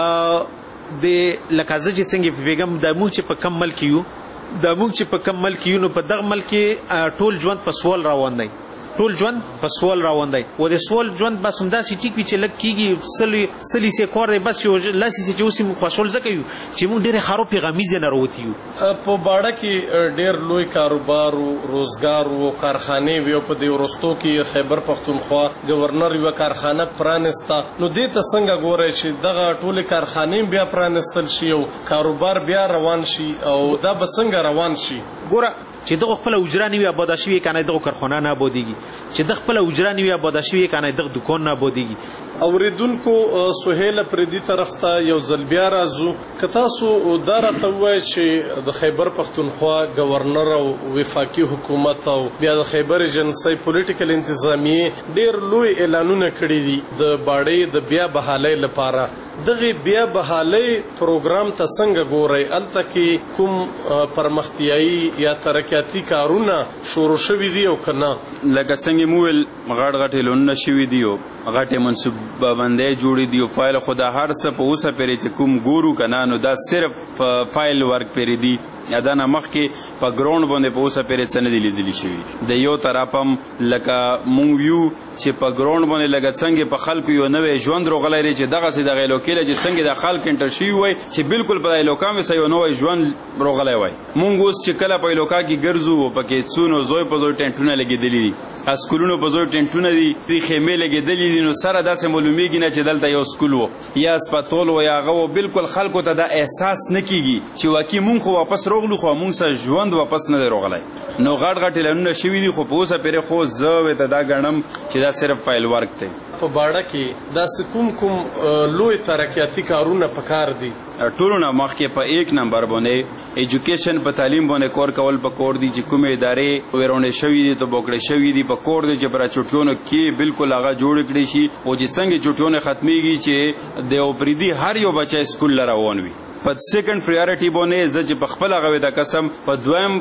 چې د لکازه چې څنګه په بیگم د مو چې په کم ملک یو د مو چې په کم ملک یو نو په دغه ملک ټول ژوند په سوال روان دی ټول ژوند په سوال روان دی و د سوال ژوند بس همدا سي ټیک وی چې لک کیږي سلی سلی سي کور دی بس یو لاسي سي جوسي مو خوشول زکه یو چې مونږ ډېر خارو پیغامیز نه وروتی یو په باړه کې ډېر لوی کاروبار او روزګار او کارخانه ویو په دی ورستو کې خیبر پختونخوا گورنر یو کارخانه پرانستا نو دې ته څنګه ګورئ چې دغه ټول کارخانه بیا پرانستل شي او کاروبار بیا روان شي او دا به څنګه روان شي ګوره چې دغه خپل اجرا نیوي آباد شوی کنه دغه کارخانه نه آبادیږي چې دغه خپل اجرا نیوي آباد شوی کنه دغه دکان نه آبادیږي اوریدونکو سہیل پردي طرف ته یو ځل بیا راځو که تاسو دا راته ووایئ چې د خیبر پختونخوا گورنر او وفاقي حکومت او بیا د خیبر ایجنسۍ پولیټیکل انتظامیه ډېر لوی اعلانونه کړي دي د باړې د بیا بحالۍ لپاره دغه بیا بحالۍ پروګرام ته څنګه ګورئ هلته کې کوم پرمختیایي یا ترقیاتي کارونه شروع شوي دي او که نه لکه څنګه مو ویل غټ غټ اعلانونه شوي دي او غټې منصوبه بندۍ جوړې دي او فایل خو دا هر څه په اوسه پورې چې کوم ګورو که نه نو دا صرف فایل ورک پورې دي دا نه مخکې په ګراوند باندې په اوسه پورې څه نه دي لیدلي شوي د یو طرف هم لکه مونږ ویو چې په ګراوند باندې لکه څنګه په خلکو یو نوی ژوند روغلی دی چې دغسې دغه علاقې له چې څنګه د خلک انټر شوي وای چې بالکل په علاقه مې څه یو نوی ژوند روغلی وای مونږ اوس چې کله په علاقه کې ګرځو پکې څونو زوی په زوی ټینټونه لګېدلي دي اسکولونو په زوی ټینټونه دي دې خیمې لګېدلي دي نو سره داسې معلومیږي نه چې دلته یو سکول و یا اسپتال و یا هغه و بالکل خلکو ته دا احساس نه کیږي چې واقعي مونږ خو واپس روغلو خو مونږ سره ژوند واپس نه دی روغلی نو غټ غټ اعلانونه شوي دي خو په اوسه پورې خو زه ورته دا ګڼم چې دا صرف فایل ورک دی په باړه کې داسې کوم کوم لوی ترقیاتي کارونه پکار دي ټولو نه مخکې په ایک نمبر باندې ایجوکیشن په تعلیم باندې کار کول پکار دي چې کومې ادارې ویرونې شوي دي توبوکړې شوي دي پکار دي چې پر چوټیونو کې بالکل هغه جوړ کړي شي او چې څنګه چوټیونه ختمېږي چې د اوپریدي هر یو بچی سکول له روان وي په سیکنډ پریارټي باندې زه چې په خپل هغه د قسم په دویم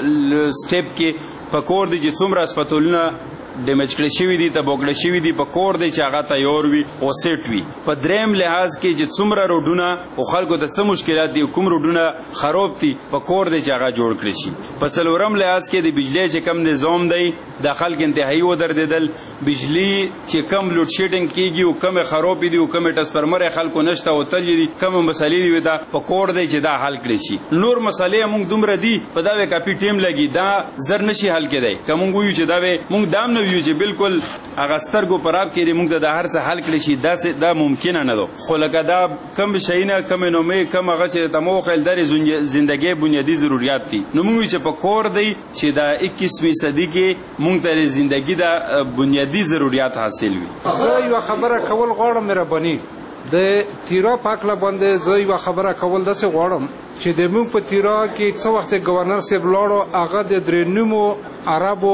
سټیپ کې پکار دي چې څومره اسپتالونه ډیمیج کړی شوي دي تبوکړی شوي دي په کور دی چې هغه تیار وي او سیټ وي په دریم لحاظ کې چې څومره روډونه او خلکو ته څه مشکلات دي کوم روډونه خراب دي په کور دی چې هغه جوړ کړی شي په څلورم لحاظ کې د بجلی چې کم نظام دی د خلک انتهایی ودرېدل بجلی چې کم لوډ شیډینګ کیږي او کم خراب دي او کم ټرانسفارمر خلکو نشته او تل دي کم مسالې دي دا په کور دی چې دا حل کړی شي نور مسالې موږ دومره دي په دا وی کاپی ټیم لګي دا زر نشي حل کېدای کوم ویو چې دا موږ دام نه یو چې بالکل هغه سترګو پر آب کې موږ د هر څه حل کړی شي دا دا ممکنه نه ده خو لکه دا کم شیونه کم نومې کم هغه چې تمو خل در زندگی بنیادی ضرورت دي نو موږ چې په کور دی چې دا اکیسویں صدی کې موږ ته زندگی دا بنیادی ضرورت حاصل وي زه یو خبره کول غواړم مهرباني د تیرا پاکله باندې زه یو خبره کول داسې غواړم چې د موږ په تیرا کې څو وخت گورنر صاحب لاړو هغه د درېنیمو عربو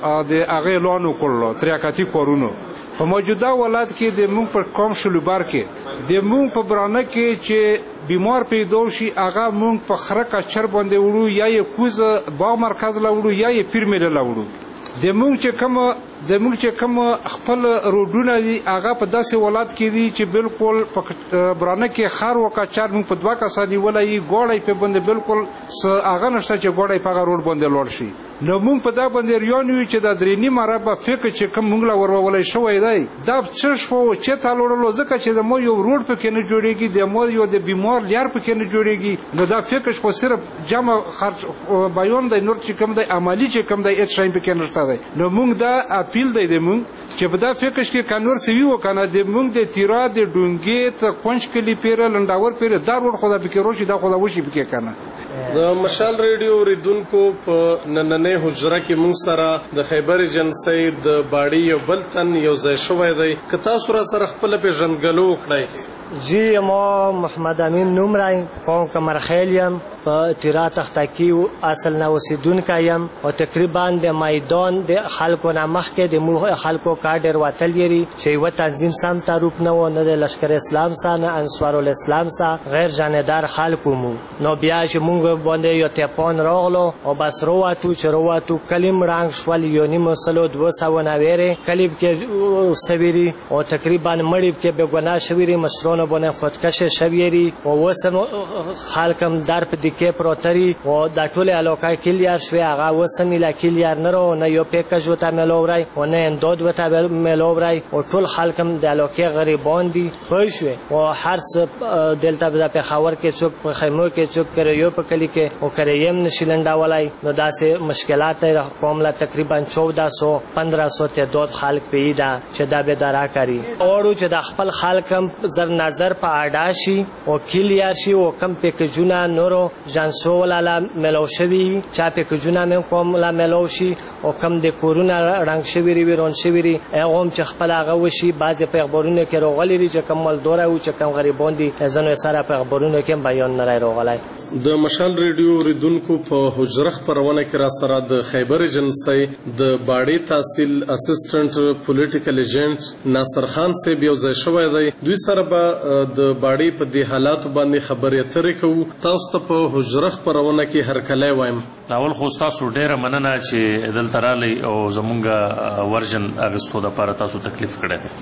د هغې لون وکړلو تریاکاتي کورونو په موجوده ولایت کې د موږ په قوم شلوبار کې د موږ په برانه کې چې بیمار پیدا شي هغه موږ په خره کچر باندې وړو یا یې کوزه باغ مرکز لا وړو یا یې پیر میله لا وړو د موږ چې کوم د موږ چې کوم خپل روډونه دي هغه په داسې ولایت کې دي چې بالکل په برانه کې خار وکا چار موږ په دوه کسا نیولای ګوړی په باندې بالکل هغه نشته چې ګوړی په روډ باندې لوړ شي نو موږ په دا باندې ریان یو چې د درېنی مربع فکر چې کوم موږ لا ورولای شوی دی دا څه شو چې تالوړلو ځکه چې د مو یو روډ پکې نه جوړیږي د مو یو د بیمار لار پکې نه جوړیږي نو دا فکر خو صرف جمع خرج بیان دی نور چې کوم دی عملی چې کوم دی هیڅ شی پکې نشته دی نو موږ دا اپیل دی د موږ چې په دا فکر کې کانور سوي وکنه د موږ د تیرا د ډونګې ته کونج کلی پیره لنډاور پیره دا روډ خدا پکې روشي دا خدا وشي پکې کنه د مشال ریډیو ریدونکو په نننې حجره کې موږ سره د خیبر ایجنسی د باړی یو بل تن یو ځای شوی دی که تاسو را سره خپل پیژندګلو وکړئ جی ما محمد امین نوم رایم قوم کمرخیل یم په تیرا تختکی اصل نه اوسیدونکی یم او تقریبا د میدان د خلکو نه مخکې د مو خلکو کاډر وتل یری چې یو تنظیم سم تعارف نه و نه د لشکر اسلام سره نه انصار الاسلام سره غیر جانبدار خلکو مو نو بیا چې مونږ باندې یو تپون راغلو او بس رواتو چې رواتو کلیم رنگ شول یو نیم سلو دو سو نویره کلیب کې سویری او تقریبا مړی کې به ګناه شویری مشرون باندې خودکش شویری او وسم خلکم در په کې پروتري او د ټول علاقه کلیار شوی هغه وسمي لا کلیار نه رو نه یو پیکج وته ملوورای او نه اندود وته ملوورای او ټول خلکم د علاقه غریبان دي پوه شوی او هر څه دلته په خاور کې څوک په خیمو کې څوک کړي یو په کلی کې او کریم نشیلندا ولای نو داسې مشکلات کوم لا تقریبا چودہ سو پندرہ سو ته دود خلک پیدا چې دا به درا کوي او چې د خپل خلکم زر نظر په اډا شي او کلیار شي او کم پیکجونه نورو جانسو ولا ملو شوی چا پیکجونه مې کوم لا ملو شي او کم د کورونا رنگ شوی ری ورون شوی ری هغه چې خپل هغه وشي بعض پیغمبرونه کې روغلی ری چې کمل دوره او چې کم غریبان دي ځنه سره پیغمبرونه کې بیان نه راغلای د مشال ریډیو ریدونکو په حجره خبرونه کې را سره د خیبر ایجنسی د باړی تحصیل اسسټنټ پولیټیکل ایجنټ ناصر خان صاحب یو ځای شوی دی دوی سره به د باړی په دې حالات باندې خبرې اترې کوو تاسو ته په حجره خبرونه کې هر کله وایم اول خو تاسو ډیره مننه چې دلته رالی او زمونږ ورژن اغستو د لپاره تاسو تکلیف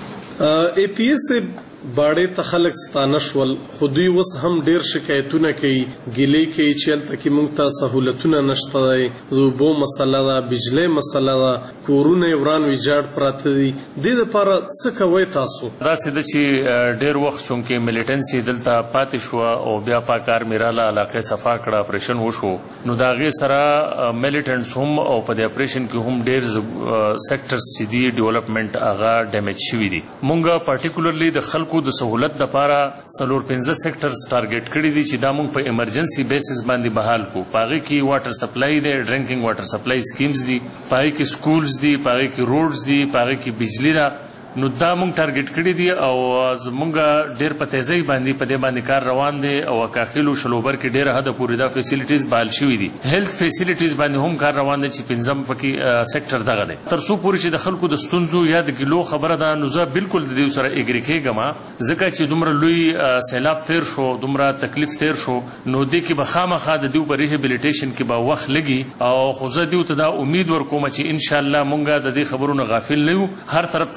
کړی ای پی ایس باړې ته خلک ستانه شول خو دوی اوس هم ډېر شکایتونه کوي ګیلې کوي چې هلته کې موږ ته سهولتونه نشته دی د اوبو مسله ده بجلۍ مسله ده کورونه یې وران ویجاړ پراته دي دې دپاره څه کوئ تاسو داسې ده چې ډېر وخت چونکې ملیټنسي دلته پاتې شوه او بیا پاک آرمي راله علاقې صفا کړه اپریشن وشو نو د هغې سره ملیټنټس هم او په دې اپریشن کې هم ډېر سیکټرز چې دي ډیولپمنټ هغه ډیمیج شوي دي مونږ پارټیکولرلی د خلکو د سہولت د لپاره څلور پنځه سیکټرز ټارګټ کړي دي چې دا موږ په ایمرجنسي بیسس باندې بحال کو پاغي کې واټر سپلای دی ډرینکینګ واټر سپلای سکیمز دي پاغي کې سکولز دي پاغي کې روډز دي پاغي کې بجلی ده نو دا مونږ ټارګټ کړي دي او زمونږ ډېر په تیزۍ باندې په دې باندې کار روان دی او کاخیلو شلوبر کې ډېر حد پورې دا فیسیلیټیز بحال شوي دي هیلث فیسیلیټیز باندې هم کار روان دی چې پنځم پکې سیکټر دغه دی تر څو پورې چې د خلکو د ستونزو یا د ګیلو خبره ده نو زه بالکل د دې سره اګری کېږم ځکه چې دومره لوی سیلاب تیر شو دومره تکلیف تیر شو نو دې کې به خامخا د دوی په ریهبلیټیشن کې به وخت لګي او خو زه دوی ته دا امید ورکوم چې انشاءالله مونږ د دې خبرونو غافل نه یو هر طرف ته زمونږ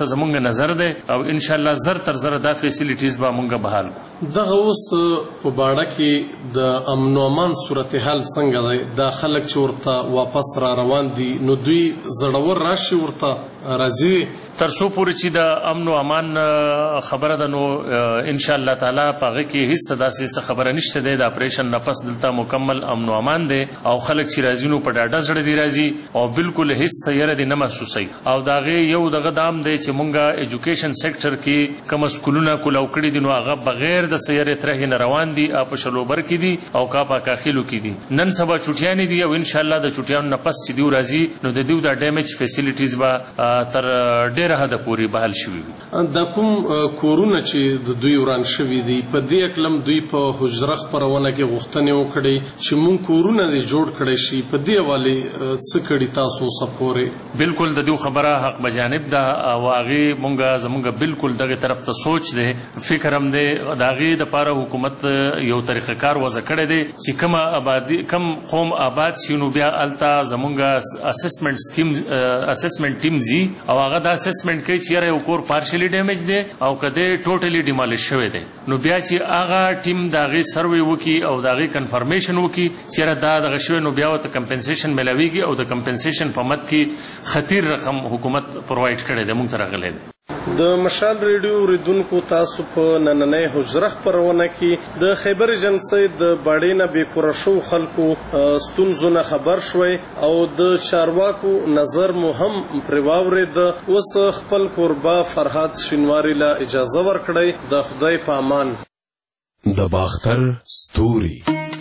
زمونږ نظر دی او ان شاء الله زر تر زر دا فیسیلیټیز به مونږ بحال کړو. دغه اوس په باړه کې د امن و امان صورتحال څنګه دی؟ دا خلک چې ورته واپس را روان دي نو دوی زړور راشي ورته راځي تر څو پورې چې د امن و امان خبره ده نو ان شاء الله تعالی په هغه کې هیڅ داسې خبره نشته دی. د اپریشن نه پس دلته مکمل امن و امان دی او خلک چې راځي نو په ډاډه زړه دی راځي او بالکل هیڅ یره دی نه محسوسوي. او د هغې یو دغه دام دی چې مونږ ایجوکیشن سیکټر کې کوم سکولونه کولاو کړي دي نو هغه بغیر د سیارې ترهې نه روان دي په شلوبر کې دي او کاپا کاخیلو کې دي. نن سبا چوټیانې دي او ان شاء الله د چوټیانو نه پس چې دیو راځي نو د دیو د ډیمیج فیسیلیټیز به تر ډېره حده پورې بحال شوي وي. دا کوم کورونه چې د دوی وران شوي دي په دې اقلم دوی په حجره خپرونه کې غوښتنې وکړي چې مونږ کورونه دې جوړ کړی شي په دې حوالې څه کړي تاسو اوسه پورې؟ بالکل د دې خبره حق بجانب ده او هغې مونږ زمونږ بالکل دغه طرف ته سوچ دی فکر هم دی د هغې دپاره حکومت یو طریقه کار وضع کړی دی چې کومه آبادي کم قوم آباد شي نو بیا هلته زمونږ اسسمنټ سکیم اسسمنټ ټیم ځي او هغه د اسسمنټ کوي چې یاره یو کور پارشلی ډیمیج دی او که دی ټوټلی ډیمالیش شوی دی نو بیا چې هغه ټیم د هغې سروې وکړي او د هغې کنفرمیشن وکړي چې یاره دا دغه شوی نو بیا ورته کمپنسیشن میلاویږي او د کمپنسیشن په مد کې خطیر رقم حکومت پرووایډ کړی دی مونږ ته راغلی دی. د مشال ریډیو اوریدونکو تاسو په نننۍ حجره خپرونه کې د خیبر ایجنسۍ د باړې نه بې کوره شوو خلکو ستونزو نه خبر شوی او د چارواکو نظر مو هم پرې واورېد. اوس خپل کوربه فرهاد شینواري له اجازه ورکړئ. د خدای په امان. د باختر ستوري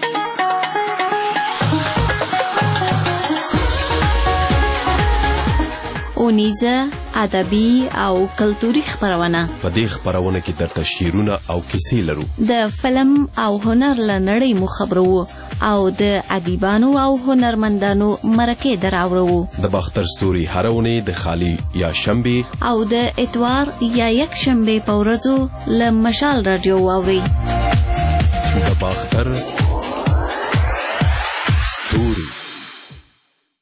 اونیزه ادبي او کلتوري خبرونه. په دې خبرونه کې درته شعرونه او کیسې لرو. د فلم او هنر له نړۍ مو خبرو او د ادیبانو او هنرمندانو مرکې دراوړو. د باختر ستوري هره اونۍ د خالی یا شنبې او د اتوار یا یک شنبې په ورځو له مشال راډیو واورئ. د باختر